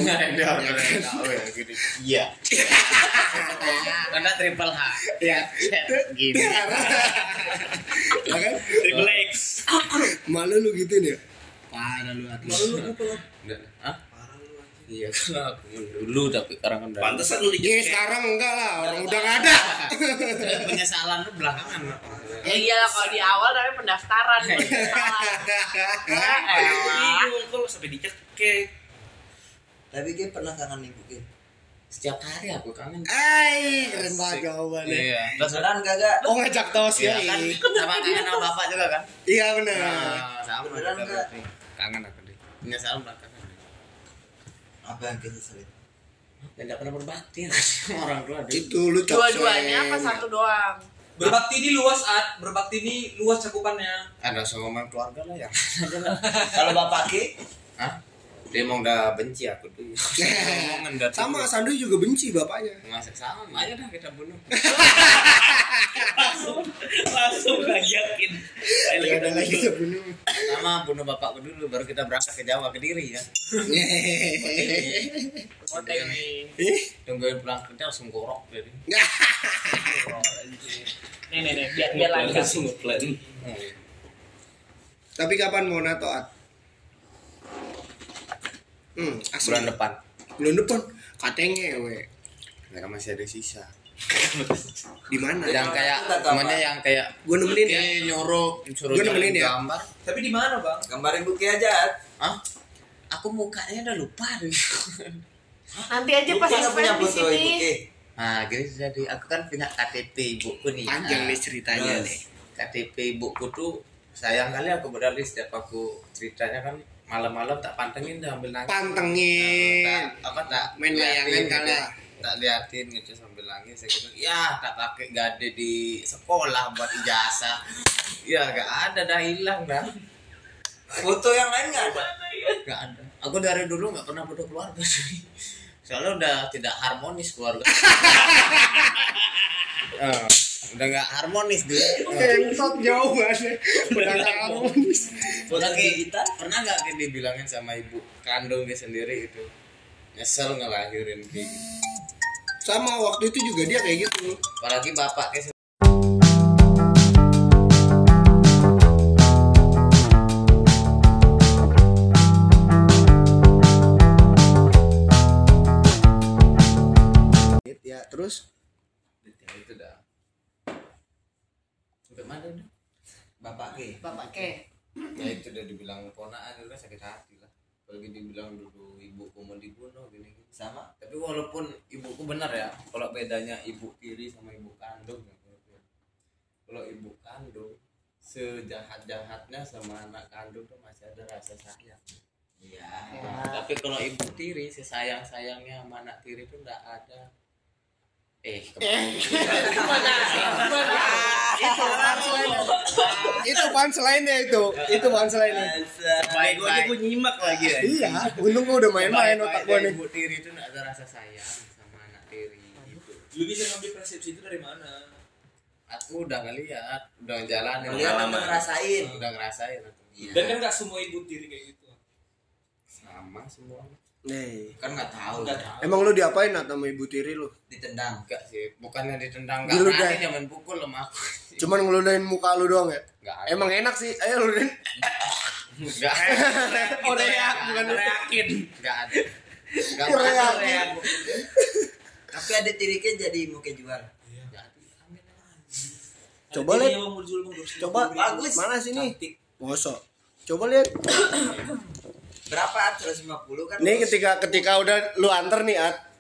Iya. Karena triple H. Ya. Gini. Ya kan? Triple X. Malu lu gitu ya? Parah lu atlet. Malu lu apa? Hah? Iya, kalau aku dulu tapi sekarang kan udah. Pantesan lu Ya dicekek. sekarang enggak lah, orang udah nggak ada. Penyesalan tuh belakangan. Ya iyalah kalau di awal namanya pendaftaran. Bingung kalau sampai dicekek. Tapi Ki pernah kangen ibu Ki? Setiap hari aku kangen. Ay, keren banget jawabannya. Iya. Terus Beneran kagak? Oh ngajak tos ya? iya kan sama kangen sama bapak juga kan? Iya benar. Nah, sama Beneran kita nggak? berarti. Kangen aku deh. Penyesalan belakangan. Apa yang Ki seselin? Tidak pernah berbakti sama orang tua deh. Itu lu cok Dua-duanya slam. apa satu doang? Berbakti ini luas, At. Berbakti ini luas cakupannya. Ada sama keluarga lah ya. Kalau Bapak Ki? Hah? Dia emang udah benci aku tuh. Ngomongin dari Sama dulu. Sandu juga benci bapaknya. Ngasih sama, ayo dah kita bunuh. Langsung langsung ngajakin. Ayo Ya kita udah lagi dulu. sebunuh. Sama bunuh bapakku dulu, baru kita berangkat ke Jawa, ke Diri ya. Oke nih. Ih, Tungguin pulang kerja langsung gorok jadi. Nih nih nih biar biar lancar. Langsung ngeplan. Tapi kapan mau nato At? Hmm, asli. Bulan depan. Bulan depan. Katanya we. Mereka masih ada sisa. Di mana? Yang kayak, Kita tahu, namanya Pak. yang kayak Gua nemenin ya. kayak nyuruh, suruh Gua nemenin nyari ya. gambar. Tapi di mana, Bang? Gambar ibu Ki aja. Hah? Aku mukanya udah lupa deh. Nanti aja pas Ki nggak punya event di foto ibu sini. Ki. Nah, gitu jadi aku kan punya K T P ibuku nih. Panjang Nah, nih ceritanya Terus. nih. K T P ibuku tuh sayang kali aku beralih setiap aku ceritanya kan malam-malam tak pantengin dah ambil nangis. Pantengin. Nah, tak, apa tak Main liatin layangan gitu. kalah. Tak liatin gitu sambil nangis saya gitu. Ya, tak pakai gade di sekolah buat ijazah. Ya, gak ada dah hilang dah. Foto yang lain nggak ada? Gak ada. Aku dari dulu nggak pernah foto keluarga sih. Soalnya udah tidak harmonis keluarga. Eh, udah nggak harmonis dulu. Eh, Entot jauh banget. Udah nggak harmonis. Foto Pernah Ki kita? pernah nggak Ki dibilangin sama ibu kandung dia sendiri itu nyesel ngelahirin Ki. Sama waktu itu juga dia kayak gitu. Apalagi bapak Ki. Ya terus Ya, itu dah. Sampai mana udah? Bapak Ki. Bapak ke. Ya itu udah dibilang ponaan udah sakit hati lah. Apalagi dibilang dulu ibuku mau dibunuh gini gini. Sama? Tapi walaupun ibuku benar ya, kalau bedanya ibu tiri sama ibu kandung ya. Kalau ibu kandung sejahat-jahatnya sama anak kandung tuh masih ada rasa sayang. Iya. Tapi kalau ibu tiri sesayang-sayangnya sama anak tiri tuh nggak ada. Eh, Gimana? Gimana? itu punchline itu punchline-nya itu itu punchline-nya. Baik gue gue nyimak lagi ya. Iya, untung gua udah main-main otak gua nih. Ibu tiri itu nggak ada rasa sayang sama anak tiri gitu. Lu bisa ngambil persepsi itu dari mana? Aku udah ngeliat, udah ngejalanin, Kalian udah ngerasain. udah ngerasain aku. Iya. Dan kan nggak semua ibu tiri kayak gitu. Sama semua. Nih, Kan nggak tahu. Nggak tahu. emang lu diapain Nat sama ibu tiri lu? Ditendang. Enggak sih, bukannya ditendang Dulu, enggak berani guys. dia main pukul sama aku. Cuman ngeludahin muka lu doang ya? Enggak ada. Emang enak sih, ayo lu Enggak. Oh, reak, bukan Reakin. Enggak ada. Enggak Reak. ada reak. Tapi ada tiriknya jadi mau jual. Enggak ada. Amin. Coba lihat. Bang Murjul, Bang Murjul. Coba Bagus. mana sini? Cantik. Mosok. Coba lihat. Berapa? seratus lima puluh kan? Nih ketika ketika udah lu anter nih At,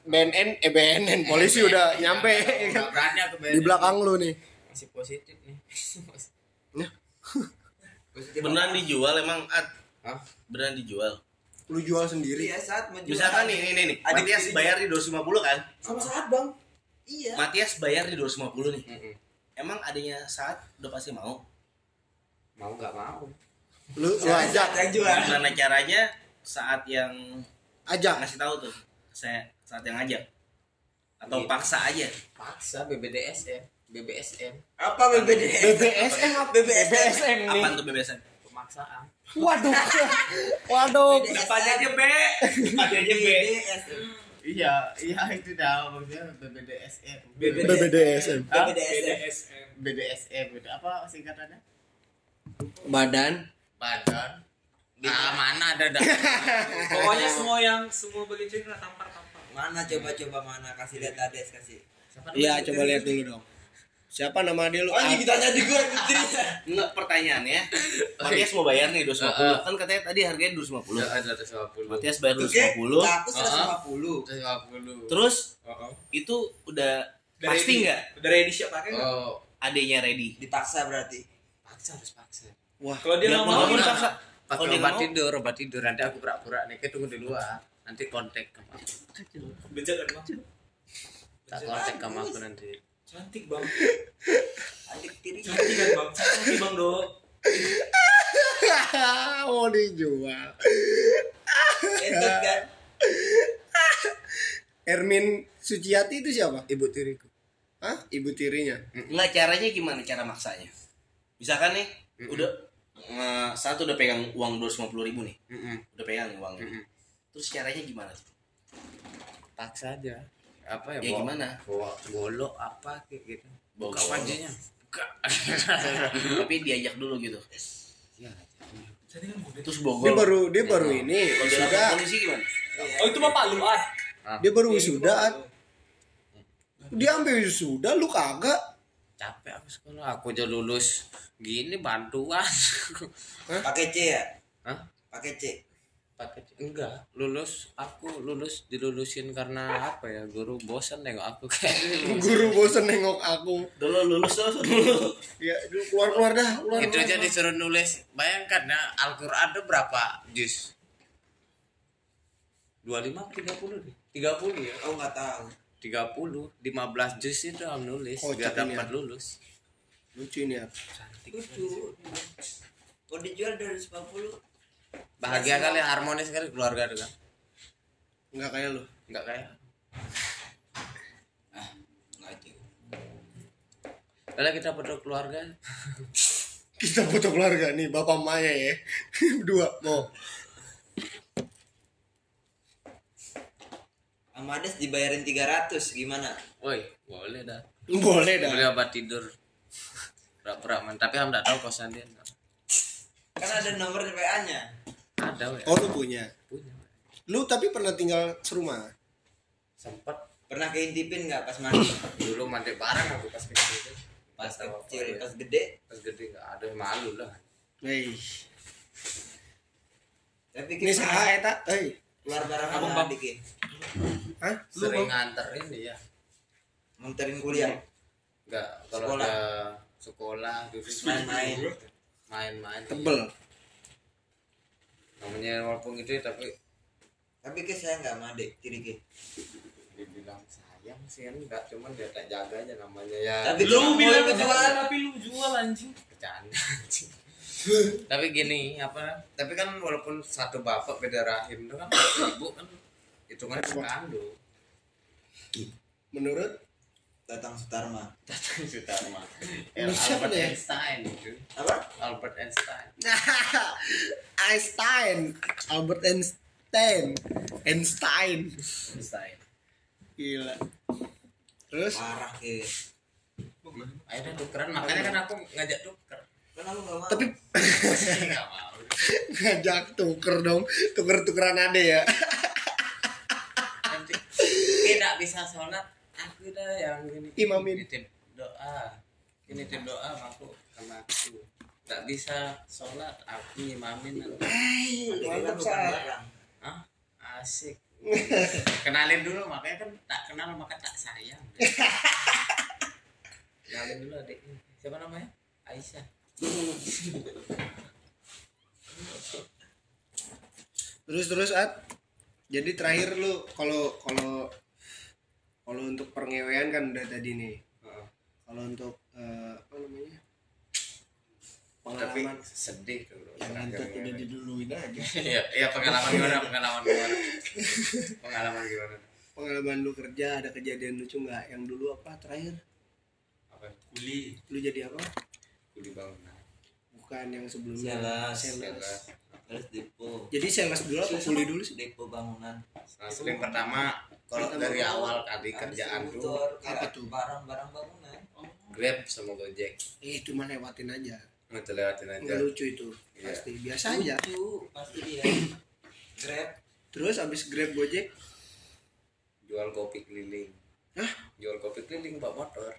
B N N eh B N N polisi udah nyampe Nggak berani aku di belakang lu nih. masih positif nih. Ya. Positif Beneran apa? dijual emang Ad? Hah? Beneran dijual. Lu jual sendiri. Iya saat menjual. Misalkan nih, nih, nih, nih. Adik Matias tirinya. bayar di dua ratus lima puluh kan? Sama saat bang. Iya. Matias bayar di dua ratus lima puluh nih. Mm-mm. Emang adanya saat udah pasti mau. Mau nggak mau. Lu lu ajak, Yang jual. Gimana caranya saat yang ajak. ngasih tahu tuh? Saya saat yang ngajak. Atau Gitu. paksa aja. Paksa B B D S M, B B S M, Apa B B D S? B B S M apa? B B S M. nih. Apaan tuh B B S M? pemaksaan. Waduh. Waduh. Depannya aja B. Depannya aja B. B B D S M. Iya, iya itu dah maksudnya B B D S M. B B B B D S M. B B D S M. B D S M itu apa singkatannya? Badan. Badan. Ah, mana ada dah. Pokoknya semua yang semua bagian cewek kena tampar-tampar. Mana coba-coba mana kasih lihat Ades kasih. Iya, coba lihat dulu dong. Siapa nama dia lu? Oh ini ditanya di gua istrinya. Enggak, pertanyaannya. Matias mau bayar nih dua ratus lima puluh. Kan katanya tadi harganya dua ratus lima puluh. Ada seratus lima puluh. Matias bayar dua ratus Oke, lima puluh. aku seratus lima puluh. seratus lima puluh. Terus Oh, itu udah Udah pasti ready. nggak Udah ready siap pakai nggak? Oh, adanya ready? Dipaksa berarti. paksa harus paksa. Wah, Kalau dia nggak Biarpun mau, kamu gimana? dipaksa. Pakai Kalau dia obat nggak mau, tidur, obat tidur nanti aku pura-pura nih, kita tunggu di luar. Nanti kontak sama aku. Bejat kan bang? Tak kontak sama aku nanti. Cantik bang. Adik tiri. Cantik kan bang? Cantik bang dok. mau dijual. Entut kan. Ermin Suciati itu siapa? Ibu tiriku. Hah? Ibu tirinya. nggak caranya gimana cara maksanya? Misalkan nih, udah eh, satu udah pegang uang dua ratus lima puluh ribu nih, Mm-mm. udah pegang nih uangnya. Mm-mm. Terus caranya gimana? tuh? Paksa aja. Apa ya? Ya bawa- gimana? Bawa golok apa kayak gitu. Bawa Buka golok. pancinya. Buka. Tapi diajak dulu gitu. Ya. Cantik kan bang? Terus Dia bogol. baru dia baru ini Kalau dia wisuda. lapor polisi gimana? Oh itu bapak lu Ad. Dia baru wisuda. Dia ambil wisuda, lu kagak. Capek aku sekolah. Aku aja lulus gini bantuan. Pakai C ya? Hah? Pakai C. Pakai enggak, lulus aku lulus dilulusin karena apa ya? Guru bosan nengok aku kayak Guru bosen nengok aku. Dulu lulus dulu. Ya, lu keluar-keluar dah, keluar. itu aja disuruh nulis. Bayangkan ya, Al-Qur'an itu berapa juz? dua puluh lima tiga puluh nih. tiga puluh ya. Oh nggak tahu. tiga puluh, lima belas juz itu harus nulis Oh, biar capek dapat ya. lulus. Lucu nih ya. Lucu. Mau dijual dua ratus lima puluh. Bahagia kali, harmonis kali keluarga itu kan. Enggak kayak lu. Enggak kayak. Ngaji. Kalau kita foto keluarga, Kita foto keluarga nih, bapak Maya ya. Dua mau. Amades dibayarin tiga ratus gimana? woi, boleh dah. Boleh dah. Boleh obat tidur. Pura-pura aman, tapi aku enggak tahu kosan dia. Kan ada nomor W A-nya. Ada ya. Oh, lu punya. Punya. Lu tapi pernah tinggal serumah? Sempat Pernah keintipin nggak pas mandi? dulu mandi bareng aku pas kecil. Pas Tahu apa kecil, ya. pas gede. Pas gede enggak ada, malu lah. Hei. Tapi Ini saha eta? Hei. keluar barang Abang, sama Bang. dikit. Hah? Lu Sering Bang? nganterin dia. Nganterin kuliah. Enggak, kalau Sekolah. ada sekolah dulu Main-main. main-main. Tebel. Namanya walaupun gitu tapi Tapi ke saya nggak sama adik tiri ke. dibilang sayang sih kan enggak, cuman dia tak jaga aja namanya ya. Tapi Lu bilang jual. jual tapi lu jual anjing. Bercanda. Tapi gini apa? Tapi kan walaupun satu bapak beda rahim itu kan ibu kan hitungannya kandung. Menurut Datang Sutarma. Datang Sutarma. Lu siapa Albert deh? Einstein itu. Apa? Albert Einstein. Einstein. Albert Einstein. Einstein. Einstein. Gila. Terus Parah ke. Akhirnya tukeran, makanya kan aku ngajak tuker. Kan aku nggak mau. tapi Enggak mau. ngajak tuker dong. Tuker-tukeran ada ya. Nanti tidak bisa sholat, aku dah yang gini. Imamin. Nitip doa. Ini tip doa aku sama aku. Tak bisa sholat, aku imamin. Hei, Adik mantap kita bukan saya. barang. Ah, asik. Kenalin dulu, makanya kan tak kenal maka tak sayang. Kenalin dulu adiknya. Siapa namanya? Aisyah. Terus terus At. Jadi terakhir lu kalau kalau kalau untuk pengewean kan udah tadi nih. Heeh. Kalau untuk eh, apa namanya? Tapi Pengalaman sedih dulu. yang itu udah diduluin aja. Iya, iya pengalaman gimana? Pengalaman gimana? Pengalaman gimana? Pengalaman lu kerja ada kejadian lucu nggak? Yang dulu apa terakhir? Apa? Kuli, Lu jadi apa? kuli bangunan. Bukan yang sebelumnya. Sales. Sales. Sales. Terus depo. Jadi sales dulu apa kuli dulu sih? Depo bangunan. Yang pertama kalau Pertama. dari awal kali kerjaan tuh Distributor, apa kayak tuh? Barang-barang bangunan. Grab sama Gojek. Eh cuma lewatin aja. Ngelewatin aja. Nggak lucu itu. Iya. Pasti biasa aja. Lucu, pasti dia. Grab. Terus abis Grab Gojek, Jual kopi keliling. Hah? Jual kopi keliling bawa motor.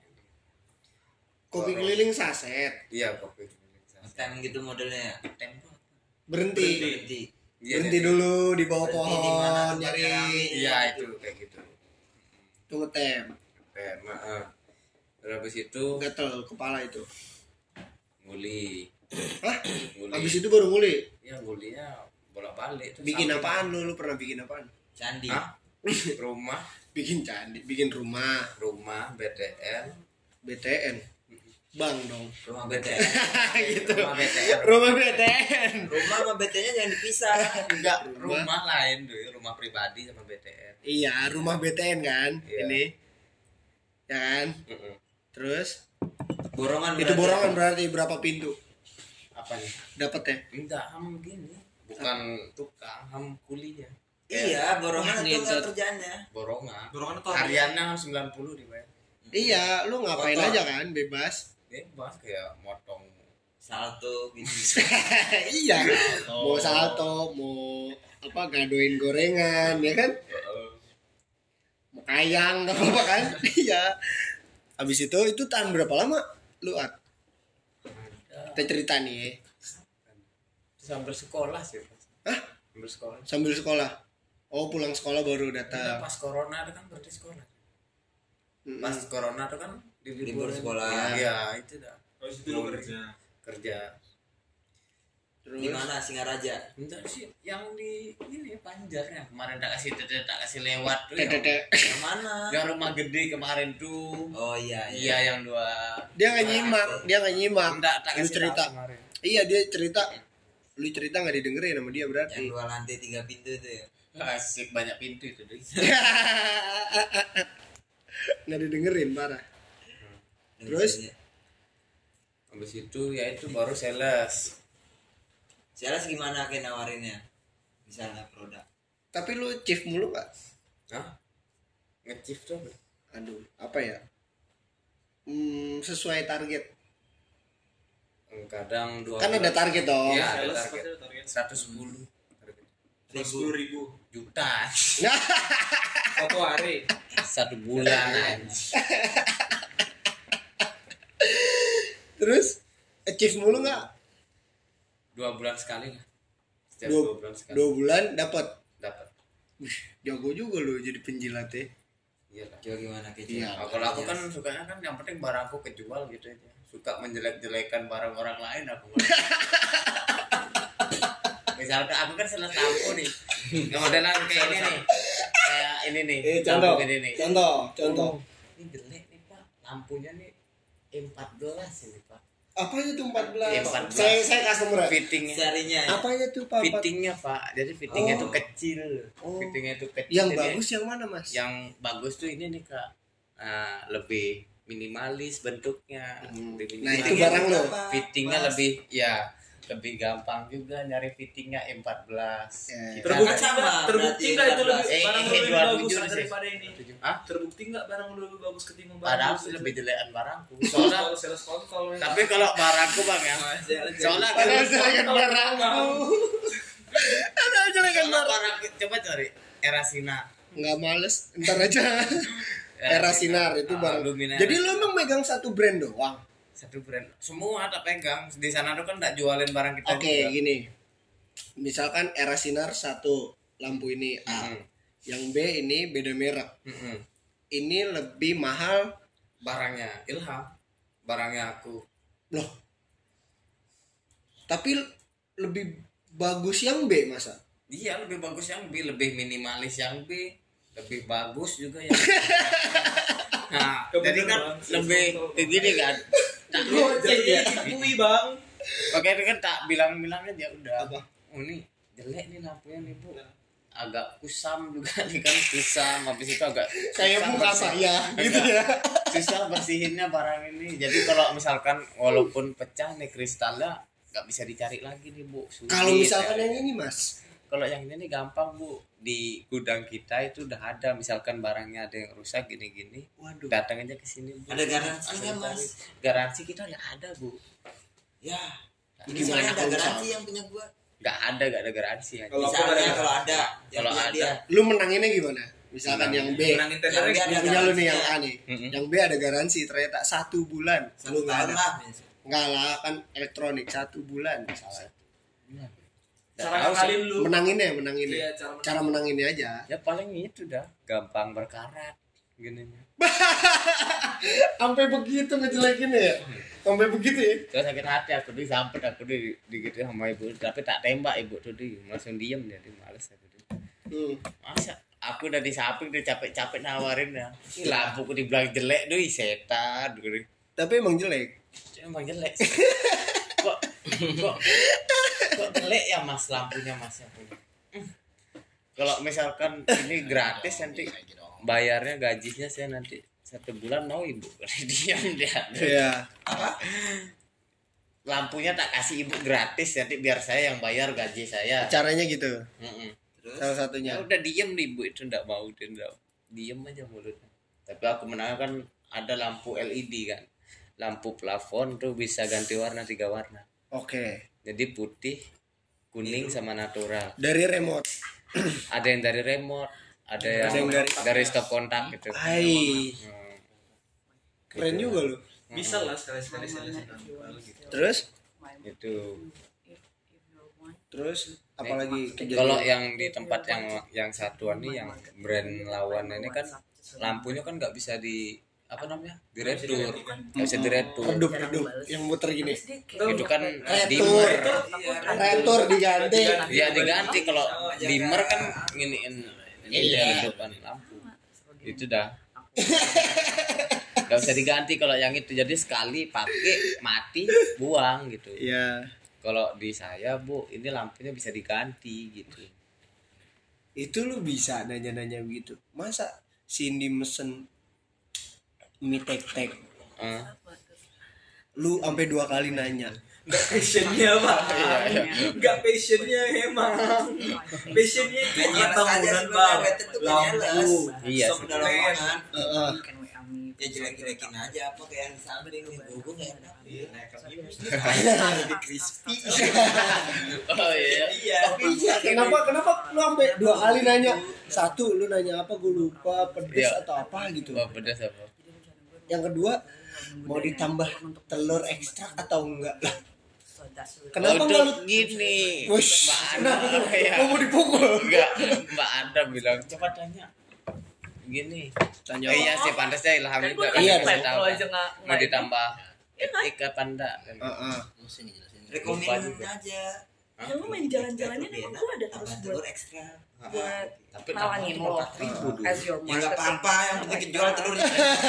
kopi keliling saset. Iya, kopi keliling. Tem gitu modelnya. Tempo. Berhenti. Berhenti. Iya, Berhenti jadi- dulu di bawah Berhenti di mana pohon tempat nyari. rame. Iya, itu kayak gitu. Itu ngetem. Eh, maaf. Terus habis itu Gatel kepala itu. nguli. Hah? Nguli. Abis itu baru mulai. Ya ngulinya bolak-balik. Terus Bikin sampai- apaan lu? Lu pernah bikin apaan? Candi. Hah? Rumah, Bikin candi, bikin rumah, rumah B T N. B T N. Bang dong. Rumah B T N. Gitu. Rumah B T N. Rumah B T N. Rumah sama B T N-nya jangan dipisah. Enggak, Rumah. rumah lain dulu, rumah pribadi sama B T N. Iya, rumah B T N kan? Iya. Ini. Ya kan? Heeh. Terus Borongan itu berarti. borongan berarti berapa pintu? Apa nih? Dapat ya? Enggak, ham gini. Bukan tukang, ham kulinya. Iya, borongan Wah, itu enggak ngetot. kerjanya. Borongan. Borongan itu Hariannya ham sembilan puluh dibayar. Iya, lu ngapain Motor. aja kan? Bebas. Bebas kayak motong. Salto gitu. Iya. Mau salto, mau apa gadoin gorengan, ya kan? Mau kayang nggak apa-apa kan? Iya. Habis itu itu tahan berapa lama? Lu At? Kita cerita nih ya. Sambil sekolah sih. Hah? Sambil sekolah. Sambil sekolah. Oh, pulang sekolah baru Enggak, datang. pas corona itu kan berarti sekolah. Mm-mm. Pas corona itu kan di Libur sekolah. Iya, itu dah. Oh, itu lu kerja. Kerja. Terus Di mana Singaraja? Enggak sih, yang di ini Panjarnya kemarin tak kasih tak tak kasih lewat tuh. Tete, Yang, tete. Yang mana? yang rumah gede kemarin tuh. Oh iya Iya, yang dua. Dia nggak nyimak, dia nggak nyimak. Enggak tak Lu kasih cerita. tahu kemarin. Iya, dia cerita. Lu cerita nggak didengerin sama dia Yang berarti. dua lantai tiga pintu itu ya. Asik banyak pintu itu deh. Nggak didengerin parah. Terus? Habis itu ya itu baru sales. Sales gimana kayak nawarinnya? Misalnya produk. Tapi lu chief mulu nggak? Hah? Nge-chief tuh apa? Aduh, apa ya? Hmm, sesuai target. Kadang dua Kan ada target dong. Iya, ada Sales target. pasti ada target. seratus sepuluh Sepuluh ribu juta satu hari. satu bulan anjing. Terus achieve mulu nggak? Dua bulan sekali lah. Setiap Dua, dua, bulan sekali dua bulan dapat. dapat. Wih, jago juga lu jadi penjilat ya. Iya lah. Coba gimana kayak Iya. Nah, kalau aku kan sukanya kan yang penting barangku kejual gitu aja. Suka menjelek-jelekan barang orang lain aku. Misalkan aku kan salah lampu nih. Yang modelan kayak ini nih. Kayak ini nih. Eh, contoh, lampu gini nih. contoh, contoh. Ini jelek nih Pak. Lampunya nih empat belas ini Pak. Apanya tuh empat belas? Eh, empat belas. Saya saya customer. Fittingnya. Serinya ya? Apanya tuh Pak? Fittingnya Pak. Jadi fittingnya Oh. tuh kecil. Oh. Fittingnya tuh kecil. Yang Jadi bagus yang mana, Mas? Yang bagus tuh ini nih Kak. Ah, lebih minimalis bentuknya. Hmm. Lebih Nah, itu minimalis. barang lo. Fittingnya Mas. lebih ya lebih gampang juga nyari fittingnya empat belas. Ya. Kita Terbukti Kan sama, nggak? Terbukti berarti nggak itu lebih Eh, barang eh, lu lebih dua bagus tujuh sih. daripada ini? Ah, Terbukti nggak barang lu lebih bagus ketimbang barang padahal lu? sih lebih jelekan barangku. Soalnya Soalnya kalau sales kontol ya. tapi kalau barangku Bang ya. Soalnya Padahal jelekan barangku. Padahal jelekan soalnya barang. barang coba cari era sinar. Nggak males, ntar aja. Era sinar itu Ah, barang. Lumina Jadi Era lu emang megang satu brand doang? satu brand semua tak pegang di sana tuh kan tak jualin barang kita Oke, juga. gini. Misalkan era sinar satu, lampu ini A. Mm-mm. Yang B ini beda merek. Mm-mm. Ini lebih mahal. Barangnya Ilham, barangnya aku. Loh. Tapi lebih bagus yang B masa? Iya, lebih bagus yang B, lebih minimalis yang B, lebih bagus juga yang nah, jadi kan lebih begini kan. Nah, Jadi dibui bang. oke itu kan tak bilang-bilang aja udah. Apa? Oh ini jelek nih lampunya nih bu, agak kusam juga nih kan, kusam habis itu agak Kayak susah muka bersih- saya gitu ya. susah bersihinnya barang ini. Jadi kalau misalkan walaupun pecah nih kristalnya nggak bisa dicari lagi nih bu. Sulit. Kalau misalkan yang ini mas, Kalau yang ini nih gampang bu, di gudang kita itu udah ada, misalkan barangnya ada yang rusak gini-gini, waduh, datang aja ke sini bu. Ada garansinya, Ada Mas. Garansi kita nggak ada bu, Ya, Gimana misalnya ada kalau garansi sama? yang punya gua. nggak ada nggak ada garansi aja. Kalau aku Misalnya ada kalau ada, yang Kalau punya ada. dia. lu menanginnya gimana? Misalkan yang B, menangin tendernya Yang yang ada punya lu nih yang A garansinya. nih, Mm-mm. yang B ada garansi ternyata satu bulan, Satu lu nggak tahun ada, lah. nggak lah kan elektronik satu bulan misalnya. Nggak cara tahu sih. ngakalin lu. Menanginnya, menanginnya, Iya, cara cara menanginnya aja. Ya paling itu dah, gampang berkarat gini. Sampai begitu ngejelekin ya, sampai begitu ya. Terus sakit hati aku di sampet aku di digituin sama ibu, tapi tak tembak ibu tuh di langsung diem dia, dia males aku di. Hmm. Masa aku udah di samping dia capek-capek nawarin ya. Ih, lampuku dibilang jelek tuh setan gitu. Tapi emang jelek. Emang jelek sih. kok kok kok jelek ya mas lampunya mas ya punya. Kalau misalkan ini gratis nanti bayarnya gajinya saya nanti satu bulan mau ibu diam dia. Iya. Lampunya tak kasih ibu gratis nanti biar saya yang bayar gaji saya. Caranya gitu. Mm-mm. Terus Salah satunya. Ya udah diem nih ibu itu ndak mau dia ndak diem aja mulutnya. Tapi aku menanyakan ada lampu L E D kan, lampu plafon tuh bisa ganti warna tiga warna. Oke. Jadi putih, kuning sama natural. Dari remote. Ada yang dari remote, ada yang, yang dari- dari stop kontak gitu. Hai. Hmm. Keren Gitu. juga lu. Bisa lah sekali-sekali saya Terus? Itu. Terus apalagi kejadian? Kalau yang di tempat yang yang satuan nih yang brand lawan ini kan lampunya kan nggak bisa di apa namanya diretur, nggak bisa diretur. redup redup yang muter gini. Itu kan Retur. dimmer. Retur diganti. Iya diganti kalau dimmer kan nginiin ini Iya. redupan lampu. Itu dah. Gak usah diganti kalau yang itu, jadi sekali pakai mati buang gitu. Iya. Kalau di saya bu ini lampunya bisa diganti gitu. Itu lu bisa nanya-nanya begitu. Masa Cindy mesen mie tek-tek, Eh, lu sampai dua kali nanya. Gak passionnya pak. iya. Gak passionnya emang. Passionnya itu Gak jelas bangunan aja bang. sebenarnya, Betet tuh gak jelas. Lampu. Iya sih. Udah lowongan. Heeh. Ya jelek-jelekin aja apa kayak yang di samping nih gue gak enak. Lebih crispy. Oh iya. Iya. Iya, kenapa kenapa lu sampai dua kali nanya? Satu lu nanya apa gue lupa, pedes Iya. atau apa gitu. Wah pedas apa? Yang kedua mau ditambah telur ekstrak atau enggak lah? Oh, Kenapa itu enggak lu? gini. Wush, Mbak kenapa Ana ya. Gua mau dipukul? Enggak, Mbak Ana bilang coba tanya. Gini. Tanya. Eh, iya sih pantasnya Ilham Kan juga gue kan Iya, bisa kasih tahu. lo aja nggak Mau nggak ditambah Iya kan? etik apa enggak? Heeh. Rekomendasi aja. Ya lu main jalan-jalannya Lebih emang enak. gue ada terus Tambah buat telur ekstra. buat Tapi nalangin lo empat ribu dulu. as your Ya nggak marketing. apa-apa, yang penting kejual telurnya.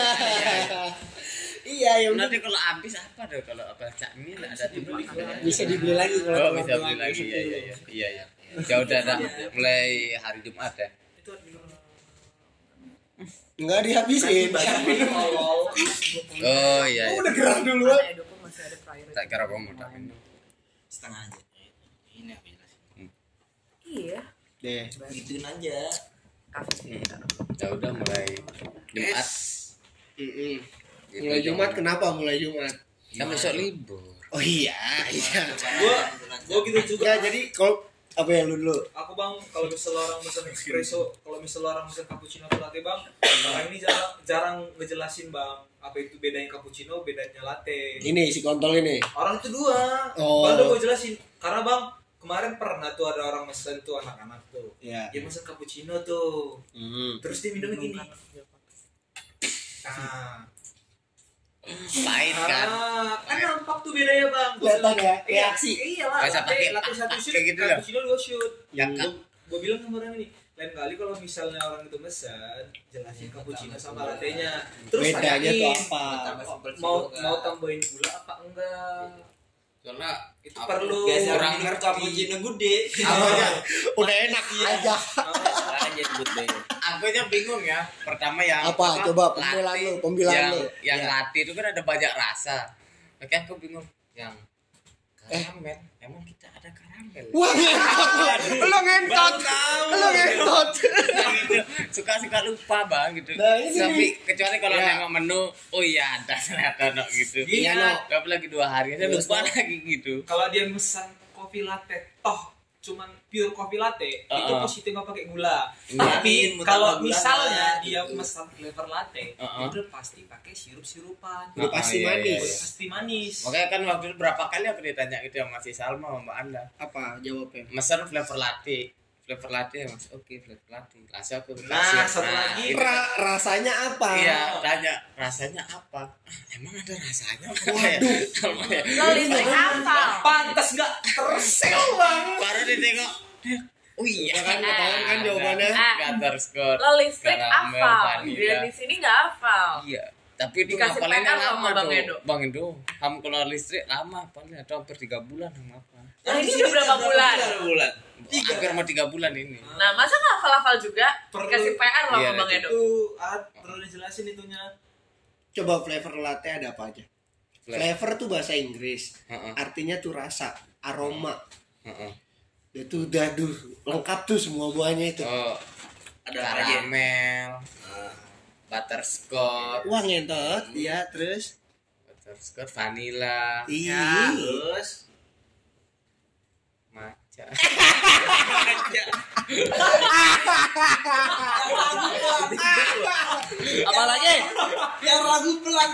Iya, yang Nanti kalau habis apa deh kalau apa cakmi ada telur bisa dibeli lagi Oh kalau bisa beli lagi iya iya iya iya iya. Ya udah dah mulai hari Jumat ya. Enggak dihabisin. Oh iya. Oh, iya. udah gerak duluan. Edo pun masih ada priority. Tak kira kamu tak ini. Setengah aja. Ini apa ya? Iya. Deh. Gituin aja. Kasih. Ya udah mulai Jumat. Mm-mm. Gitu, Mulai Jumat jangan- kenapa mulai Jumat? Kan besok libur. Oh iya, iya. Gua gua gitu juga. Ya jadi kalau apa yang lu dulu? Aku bang, kalau misalnya orang pesen espresso, kalau misalnya orang pesen cappuccino atau latte bang, orang ini jarang, jarang ngejelasin bang, apa itu bedanya cappuccino, bedanya latte. Ini si kontol ini. Orang itu dua, Oh. baru gue jelasin. Karena bang, kemarin pernah tuh ada orang pesen tuh anak-anak tuh, Ya. Dia pesan cappuccino tuh. Hmm. Terus dia minum gini. Nah, Pahit kan. ah, kan nampak tuh bedanya bang. Kelihatan ya, Iya, reaksi. iya lah. Masa Latte, pakai- latte satu shoot, kayak gitu ya? cappuccino dua shoot. Ya, Gua- Kak. Gua bilang sama orang ini, lain kali kalau misalnya orang itu pesan, jelasin cappuccino sama latte-nya. Terus Bedanya tuh tanyain, apa? Tambah simpel mau juga. mau tambahin gula apa enggak? Soalnya Itu apa- perlu. Biasa Kurang minum ngerti. cappuccino gede. Apanya? Udah enak aja. Aja sebut deh. Aku aja bingung ya. Pertama yang Apa? Coba pembelaan latte, lu, pembelaan yang, lu. Yang Ya. latte itu kan ada banyak rasa. Oke, aku bingung. Yang karamel, emang kita ada karamel? Wah, ngentot. Lu ngentot. Lu ngentot. Nah, gitu. Suka-suka lupa bang gitu. Nah, ini Tapi nih. kecuali kalau Ya. nengok menu, oh iya ada ternyata no, gitu. Iya, no. Tapi lagi dua hari aja Terus, lupa no. lagi gitu. Kalau dia pesan kopi latte, toh cuman pure kopi latte, itu Uh-uh. positif nggak pakai gula. Iya. Tapi Mau kalau tambah gula misalnya nggak, dia gitu. pesan flavor latte, Uh-uh. itu pasti pakai sirup-sirupan. Udah pasti iya, manis. iya, iya. Pasti manis. Makanya kan waktu itu berapa kali aku ditanya gitu sama si Salma sama Mbak Anda. Apa jawabnya? Mesen flavor latte. Flavor latte mas, oke flavor latte. Langsung aku Nah, kasih. satu lagi. itu- Ra- rasanya apa? Iya, tanya rasanya apa? Ah, emang ada rasanya? Waduh. Lo listrik hafal. Pantas nggak tersel bang. Baru ditengok. Oh iya Udah kan, ketahuan kan jawabannya. Ah. Butterscotch. Lo listrik karamel, hafal. vanilla. Dia di sini nggak hafal. Iya. Tapi itu Dikasih ngapalinnya P R sama lama Bang tuh. Edo. Bang Edo, ham keluar listrik lama paling ada hampir tiga bulan ham apa. Nah, ini udah berapa bulan? bulan. Hampir mau tiga bulan ini. Nah, masa nggak hafal-hafal juga? Perlu- Dikasih P R loh Iya, sama Bang Edo. Itu ah, perlu dijelasin itunya. Coba flavor latte ada apa aja? Flavor tuh bahasa Inggris. Heeh. Artinya tuh rasa, aroma. Heeh. Itu udah duh, lengkap tuh semua buahnya itu. Oh, Ada apa aja? karamel, butterscotch, Wah, ngentot. Iya, terus. butterscotch, vanilla, Iya. Terus matcha. apa lagi? Yang ragu pelan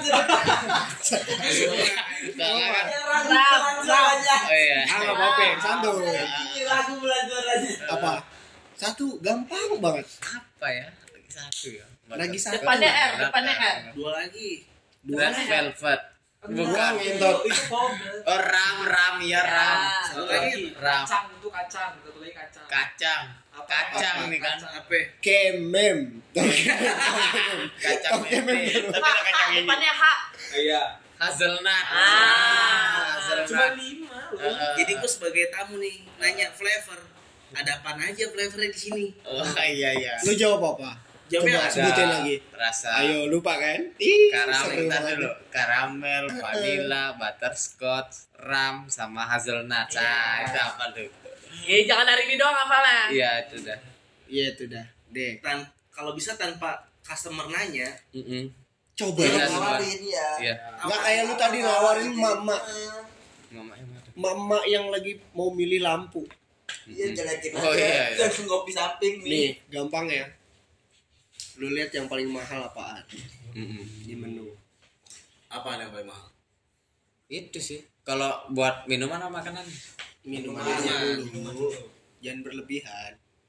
Salah kan? Yang ragu pelan suaranya. Oh iya. Ah, nggak apa-apa, yang santuy. Yang ragu pelan suaranya. Apa? Satu, gampang banget. Apa ya? Lagi satu ya. Lagi satu. Depannya R, depannya R. Dua lagi. Dua. Red velvet. Bukan. ngentot. Itu powder. Oh, ram, ram, ya ram. Satu lagi Ram. kacang itu kacang. Satu lagi kacang. Kacang. Apa? Kacang nih kan. Kacang. Apa? Kemem. Kacang mete. Tapi H, ada kacang H, ini. depannya H. Iya. Hazelnut. Ah. Hazelnut. Cuma lima loh. Heeh. Jadi gue sebagai tamu nih nanya flavor. Ada apa aja flavornya di sini? Oh iya iya. Lu jawab apa? Jawabnya Coba ada. sebutin lagi. Rasa Ayo, lupa kan? Ih, karamel seru tadi banget. dulu. Karamel, vanilla, butterscotch, ram sama hazelnut. Nah, itu apa tuh? Ya, jangan hari ini doang hafalnya. Iya, itu dah. Iya, itu dah. Deh. Tan kalau bisa tanpa customer nanya, Mm-mm. Coba. Iya, Coba. Nawarin ya. Iya. Nggak kayak lu tadi nawarin mama. Mama yang mana? Mama yang lagi mau milih lampu. Iya jelekin Oh, iya, iya. Langsung ngopi samping Nih, nih. gampang ya. Lu lihat yang paling mahal apaan Mm-mm. di menu. apa yang paling mahal? Itu sih. Kalau buat minuman atau makanan? Minuman Minuman. dulu. Jangan berlebihan.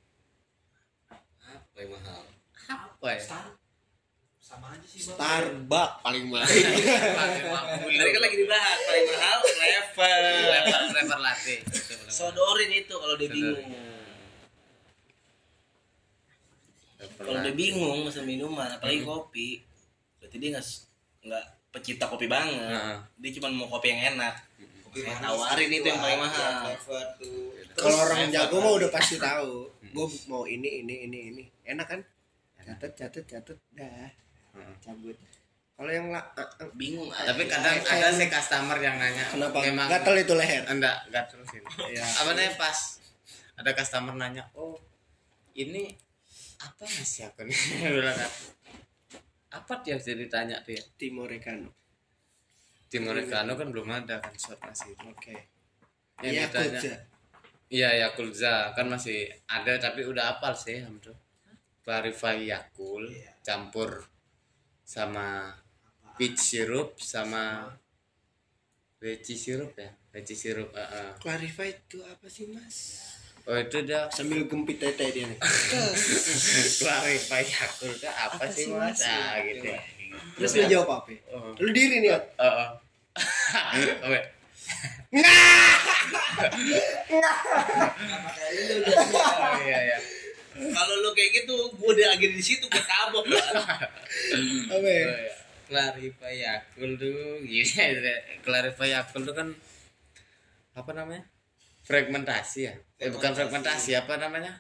Apa yang mahal? Apa ya? Star. Sama aja sih bang. Starbucks paling mahal. Tadi kan lagi dibahas paling mahal flavor. Flavor flavor latte. Sodorin itu kalau dia bingung. Kalau dia bingung mesen minuman, apalagi kopi, berarti dia nggak nggak pecinta kopi banget. Heeh. Dia cuma mau kopi yang enak. Saya tawarin itu yang paling mahal. Flavor tuh. Kalau orang jago mah udah pasti tahu. Gue mau ini ini ini ini. Enak kan? Catet catet catet dah. Cabut. Kalau yang la ah, ah. Bingung. Tapi kadang ada sih customer yang nanya. Kenapa? Memang Gatel itu leher. enggak gatel sih. Iya. Apa namanya pas ada customer nanya, "Oh, ini apa mas ya?" Aku nih bilang kan. Apa dia jadi ditanya dia? Timorecano. Tim Americano kan belum ada kan shot masih. Oke. Yang Iya, ditanya. Yakulza. Iya, Yakulza kan masih ada tapi udah hafal sih hampir. Clarify Yakul campur sama peach syrup sama leci syrup ya. Leci syrup, heeh. Clarify itu apa sih, Mas? Oh itu dia sambil gempit tete dia nih. clarify Yakult itu apa sih mas? Ah gitu. Terus lu jawab apa? Oh. Lu diri nih. Oh, oh. Oke. Oh, iya iya. Kalau lu kayak gitu, gua udah lagi di situ gua tabok kan. Apa Oh, ya? iya. Clarify Yakult tuh gini clarify Yakult tuh kan apa namanya? Fragmentasi ya? Eh bukan fragmentasi, apa namanya?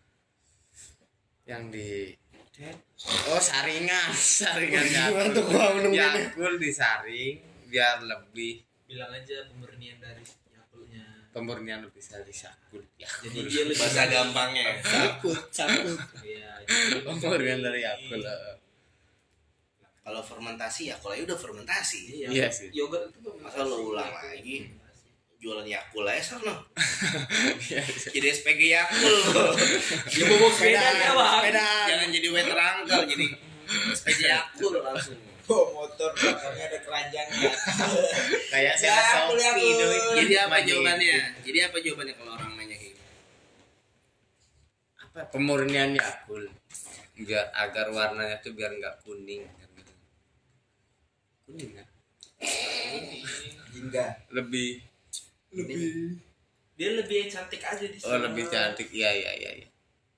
Yang di oh saringan, saringan Gimana Yakult. tuh gua menunggunya? Yakult disaring biar lebih Bilang aja pemurnian dari Yakultnya. pemurnian lebih dari Yakult. Jadi dia lebih Bahasa gampangnya. Sakut, sakut. Iya, jadi Pemurnian dari Yakult. heeh. Kalau fermentasi ya kalau ya udah fermentasi. Iya sih. Yogurt itu tuh Masa lo ulang lagi? Jualan Yakult aja sana. Iya sih. Jadi S P G Yakult. Ya bawa sepeda ya, Bang. Sepeda. Jangan jadi waiter uncle jadi S P G Yakult langsung. Oh, motor belakangnya ada keranjangnya. Kayak Ya, saya Yakult, Shopee Yakult. doi. Jadi apa Sama jawabannya? gitu. Jadi apa jawabannya kalau orang nanya kayak gitu? Apa pemurnian Yakult biar agar warnanya tuh biar nggak kuning kan gitu. Kuning kan? Hingga Lebih Lebih dia lebih cantik aja di oh lebih cantik. Iya iya iya iya.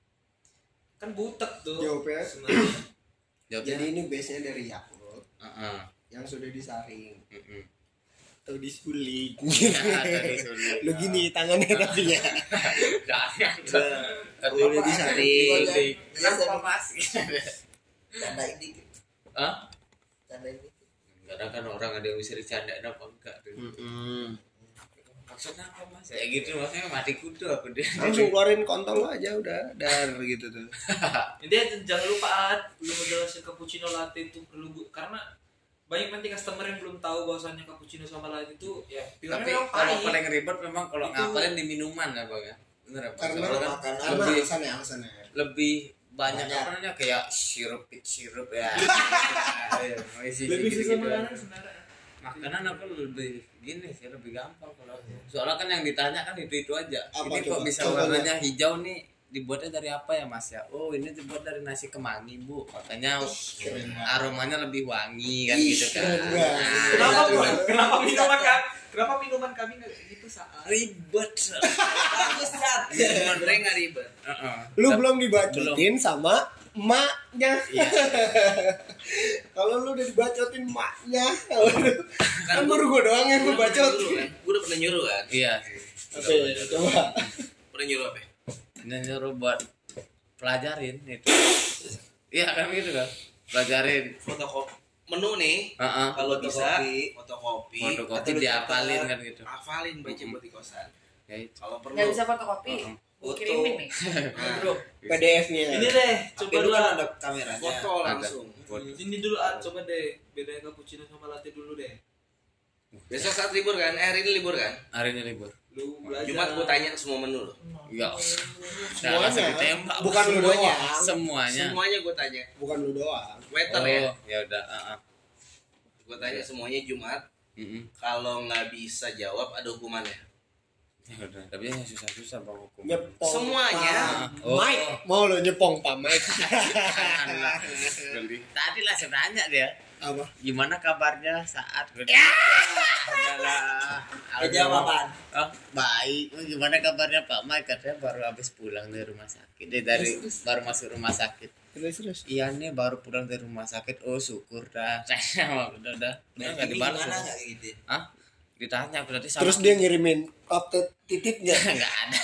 Kan butek tuh. jawabnya. Sebenarnya. Jawabnya. Jadi ini base-nya dari Yakult Heeh. yang sudah disaring Heeh. atau disuling. Ya, tadi sulit. Lu gini tangannya tapi ya. Jangan. Tapi Udah disaring. Sulit. Kenapa, Mas? tandain dikit. Hah? Tandain dikit. Kadang kan orang ada yang bisa dicandain apa enggak tuh. Mm-mm. Maksudnya apa mas? Ya gitu maksudnya mati kudu aku dia. Langsung keluarin kontol lu aja udah dar gitu tuh. Dia jangan lupa Ad, lu ngejelasin cappuccino latte itu perlu bu- karena banyak nanti customer yang belum tahu bahwasannya cappuccino sama latte itu ya pure Tapi memang kalau pahit. paling ribet memang kalau Itu- ngapalin di minuman ya bang ya. Bener ya Bang? Karena Soalnya kan makan Karena lebih alasannya alasannya. lebih banyak Banyak. apa namanya kayak sirup sirup ya. Ayo, isi- Lebih gitu-gitu. susah makanan sebenarnya. Makanan aku lebih gini sih lebih gampang kalau aku. Soalnya kan yang ditanya kan itu itu aja. Apa Ini kok coba? bisa Contohnya. warnanya hijau nih dibuatnya dari apa ya mas ya? Oh ini dibuat dari nasi kemangi bu. Makanya aromanya lebih wangi kan gitu kan. keren banget. Nah, Kenapa itu Bu? kan. Kenapa minuman kami? Kenapa minuman kami nggak gitu saat? Ribet. Bagus, Sat. Minuman teh nggak ribet. Heeh. Lu Tapi- belum dibacotin sama emaknya. Iya. Kalau lu udah dibacotin emaknya, waduh. Kan baru gua doang yang gua bacotin. Gue udah pernah nyuruh kan? Iya sih. Apa ya? Coba. Pernah nyuruh apa? Dan nyuruh buat pelajarin itu. Iya kan gitu kan. Pelajarin. Fotokopi menu nih. Heeh. Kalau bisa Fotokopi. fotokopi. Fotokopi atau lu diapalin catat, kan gitu. Hafalin baca buat di kosan. Ya itu. Kalau perlu. Nggak bisa fotokopi. Heeh. Gue Foto. kirimin nih. Nah, Bro, P D F-nya. ini deh, Coba coba dulu dulu. kan ada kameranya. foto Ada. langsung. Foto. Ini dulu Ad, coba deh bedain cappuccino sama latte dulu deh. Besok saat libur kan? Eh, hari ini libur kan? Hari ini libur. Lu belajar. Jumat gue tanya semua menu loh. Ya. Semuanya. Langsung ditembak. Bukan lu Semuanya. doang. Semuanya. Semuanya gue tanya. Bukan lu doang. Waiter Oh, ya. ya udah, heeh. Gue tanya semuanya Jumat. Heeh. Kalau nggak bisa jawab ada hukumannya. Ya udah, tapi yang susah-susah Bang hukum. Nyepong. Semuanya. Pak. Oh. Mike, mau lu nyepong Pak Mike. Janganlah. Geli. Tadi lah saya tanya dia. Apa? Gimana kabarnya saat Ya. Adalah. Kejawab apaan? Oh, baik. Oh, gimana kabarnya Pak Mike? Katanya baru habis pulang dari rumah sakit. Dia dari baru masuk rumah sakit. Terus terus. Iya nih baru pulang dari rumah sakit. Oh syukur dah. Saya mah udah udah. Udah nggak Ini dibantu. gimana nggak kayak gitu? Hah? Ditanya berarti sama. Terus dia ngirimin update titiknya. nggak ada.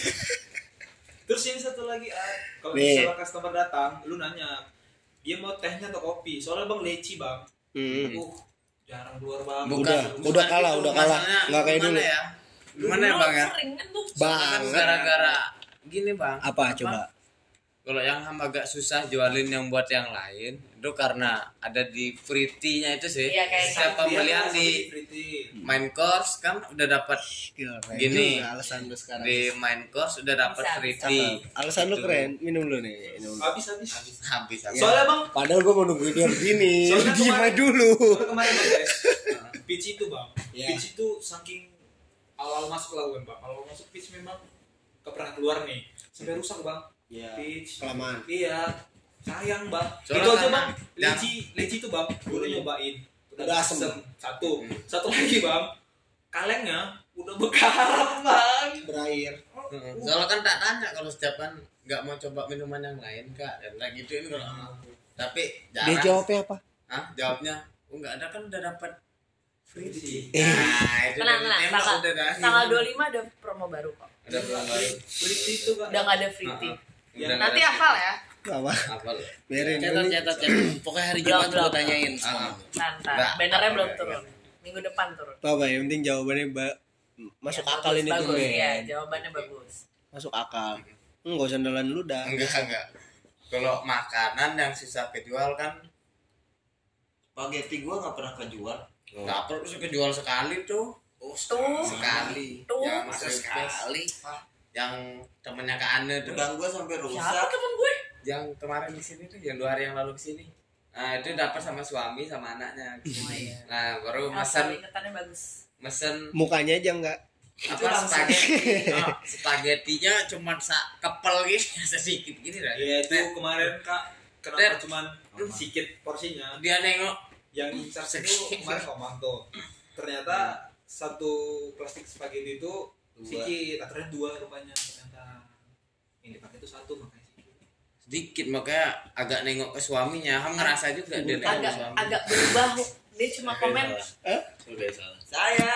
Terus ini satu lagi Ad, kalau Nih. misalnya customer datang, lu nanya dia mau tehnya atau kopi. Soalnya Bang leci Bang. Hmm. Uh, jarang keluar Bang. Udah, udah kalah, udah kalah. Nggak kayak dulu. Ya? Gimana ya Bang ya? Sering kan tuh. Soalnya kan Banget. gara-gara gini Bang. Apa coba? Kalau yang ham agak susah jualin yang buat yang lain itu karena ada di free-nya itu sih. Iya, kayak Setiap pembelian Iya, di Pretty. main course kan udah dapat Gila, keren Gini. juga alasan lu sekarang. di main course udah dapat Bisa, free. Cakep. Alasan lu keren. Minum lu nih. Minum lu. Habis habis. Habis habis. Soalnya Bang, Padahal gua mau nunggu dia begini. Lu Soalnya diem kemarin- aja dulu. soalnya kemarin Bang guys, pitch itu Bang. Iya. Pitch itu saking awal masuk lah Bang. Awal masuk pitch memang gak pernah keluar nih sampai rusak bang. Iya. Peach. Kelamaan. Iya. Sayang bang. Soalnya Itu aja karena bang. yang- Leci, leci itu bang. Dulu nyobain. Udah asem. Satu. Hmm. Satu lagi bang. Kalengnya udah bekaram bang. Berair. Heeh. Soalnya kan tak tanya kalau setiap kan nggak mau coba minuman yang lain kak dan lagi itu ini kalau aku. Tapi Dia jarang. jawabnya apa? Hah? Jawabnya, oh nggak ada kan udah dapat free. Leci. Nah, itu Tenang, dari tenang, tembak tanggal, udah dah. tanggal dua puluh lima ada promo baru kok. Ada belum baru. Leci itu kan. Udah nggak ada free Heeh. tip. Udah Nanti nggak ada hafal ya. Apa? free. Apa lu? Biarin Catat, ini. catat, catat. Pokoknya hari Belum, Jumat belum. gue tanyain semua. Ah. Santai. Nggak, Bannernya apa belum ya, turun. Minggu depan turun. Apa yang penting jawabannya ba- masuk Ya, akal bagus, ini tuh bagus, Ben. ya, jawabannya bagus. Masuk akal. Enggak usah andalan lu dah. Enggak enggak. Kalau makanan yang susah kejual kan Spaghetti gua nggak pernah kejual. nggak perlu sih kejual sekali tuh. Oh, Tuh. Sekali. Tuh. Yang masa request. sekali. Yang temennya Kak Ane tuh. Udang gua sampai Siapa rusak. temen gue? Yang kemarin di sini tuh, yang dua hari yang lalu ke sini. Nah, itu dapat sama suami sama anaknya. Oh iya. Nah, baru Asal mesen ingetannya bagus. mesen Mukanya aja enggak. apa spaghetti. Oh, spaghettinya cuma sa kepel gitu sedikit gini lah. Iya itu kemarin kak. Kenapa Ted. cuman sedikit porsinya? Dia nengok Yang incar itu kemarin ngomong tuh. Ternyata satu plastik spaghetti itu sedikit. Akhirnya dua rupanya ternyata. Yang dipakai itu satu makanya sedikit. sedikit makanya agak nengok ke suaminya. Ham ngerasa juga dia nengok ke Agak suami. agak berubah. Dia cuma komen Udah salah. Saya.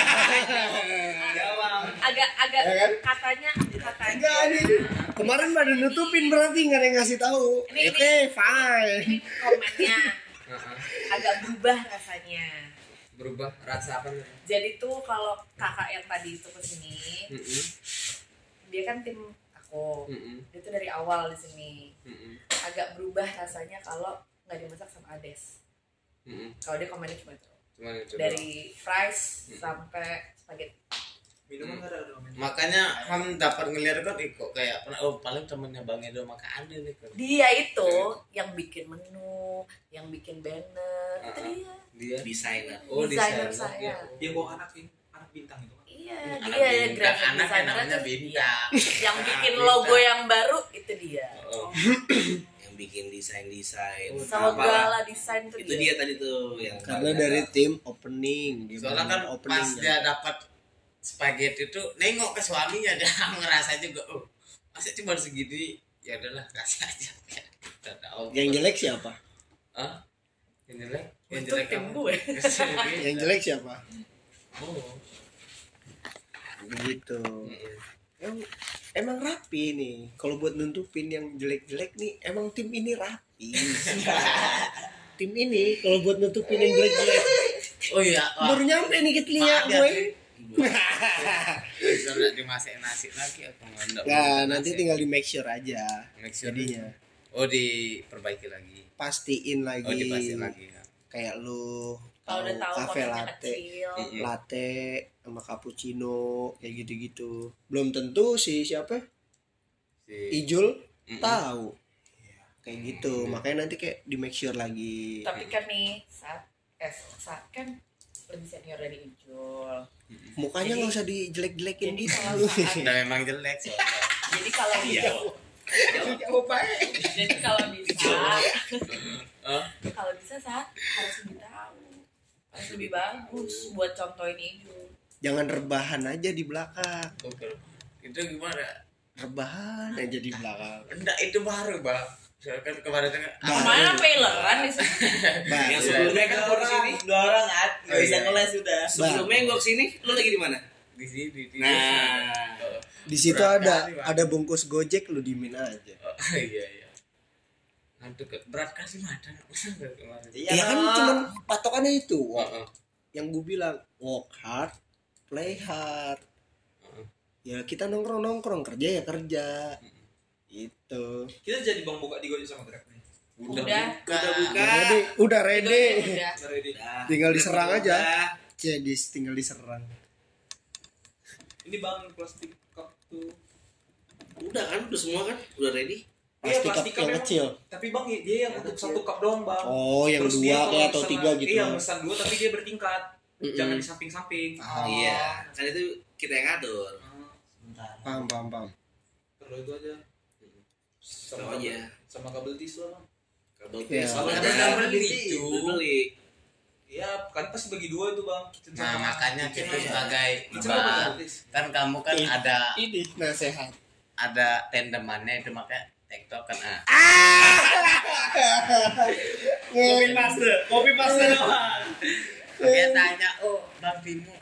agak agak Ya kan? katanya katanya. Enggak nih. Kemarin pada nutupin berarti enggak ada yang ngasih tahu. Ini- Oke, fine. Ini komennya Heeh. agak berubah rasanya. Berubah rasa apa nih? Jadi tuh kalau kakak yang tadi itu kesini, Heeh. dia kan tim aku. Heeh. Dia tuh dari awal di sini. Heeh. Agak berubah rasanya kalau nggak dimasak sama Ades. Heeh. Kalau dia komennya cuma itu. Cuma itu. doang. Dari fries sampai spaghetti. Minuman nggak ada ada minuman. Makanya Ham dapat ngeliat kan ih, kok kayak oh paling temennya Bang Edo maka ada nih kan. Dia itu yang bikin menu, yang bikin banner, itu Ah, dia. Dia Desainer. oh Desainer desainer saya. dia. Yang bawa anak ini anak bintang itu kan. Iya, Anak dia bintang, graphic anak yang designer namanya tuh bintang. dia. Yang Anak bikin bintang. logo yang baru itu dia. Oh. Yang bikin desain-desain. Segala desain tuh Itu dia tadi tuh yang Karena dari tim opening. Dia Soalnya kan bilang pas openingnya. dia dapat spaghetti itu nengok ke suaminya dia ngerasa juga oh masa cuma segini ya udahlah kasih aja. Udah tahu. Yang jelek siapa? Hah? Yang jelek? Yang Itu jelek tim apa? gue. Yang jelek siapa? Oh. Begitu. Mm-mm. Emang, emang rapi nih. Kalau buat nutupin yang jelek-jelek nih, emang tim ini rapi. Tim ini kalau buat nutupin yang jelek-jelek, Oh iya. Wah. baru nyampe nih ke telinga Maaf ya, gue. Tri. Bisa nggak dimasak nasi lagi atau nggak? Nah, nanti tinggal di make sure aja. Make sure Jadinya Oh diperbaiki lagi. pastiin lagi. Oh dipastiin lagi ya. Kayak lu Kalau udah tahu kafe porsinya latte, kecil. Mm-mm. latte sama cappuccino kayak gitu-gitu. Belum tentu si siapa? Si Ijul Mm-mm. tahu. Kayak gitu. Makanya nanti kayak di make sure lagi. Tapi kan nih saat eh saat kan lebih senior dari Ijul. Mukanya Jadi- nggak usah dijelek-jelekin Jadi gitu. kalau saat udah memang jelek soalnya. jadi kalau bisa jadi kalau bisa Hah? kalau bisa saat harus lebih tahu, harus lebih bagus buat contohin Ijul. Jangan rebahan aja di belakang. Oke. Itu gimana? Rebahan aja di belakang. Enggak itu baru bang. Soalnya kan kemarin kan Kemana paileran di sini? Bah, Yang sebelumnya kan gua di sini. Dua orang at, nggak Oh, bisa iya. ngeles sudah. Sebelumnya gua kesini, lu lagi di mana? di sini di di Nah. Oh, di situ berat ada kali, Bang. ada bungkus Gojek lu dimin aja. Oh, iya iya. Ngantuk berat kasih madan kemarin. Iya Ya kan no. cuman patokannya itu. Oh, oh. Yang gue bilang work hard, play hard. Ya kita nongkrong-nongkrong, kerja ya kerja. Itu. Kita jadi bang buka di Gojek sama Grab nih. Udah. buka. Udah buka. Udah ready, udah ready. Udah. Ready. Nah, Tinggal diserang udah. aja. Jadi tinggal diserang. Ini bang plastik cup tuh. Udah kan, udah semua kan? Udah ready? Iya, Plastik cup plastik cup yang memang. kecil. Tapi bang dia yang untuk satu cup doang bang. Oh, yang Terus dua dia kayak kalau atau misalnya- tiga gitu. Iya, pesan dua tapi dia bertingkat. Mm-mm. Jangan di samping-samping. Oh. Iya, kan itu kita yang ngatur. sementara. Paham, paham, paham. Perlu itu aja. Sama Oh, kabel, iya. sama kabel tisu lah. Kabel Iya. tisu. Kalau Ada ada kabel beli, tisu. cu. Beli. Iya, kan pasti bagi dua itu bang. Kitchen Nah sama- makanya kitchen kita sama- sebagai kitchen sama bang, kabel tisu. kan kamu kan Ih. ada Ini nasihat. ada tandemannya itu makanya tektok kan ah. Kopi paste, kopi paste doang. Dia tanya, oh Bang Bimo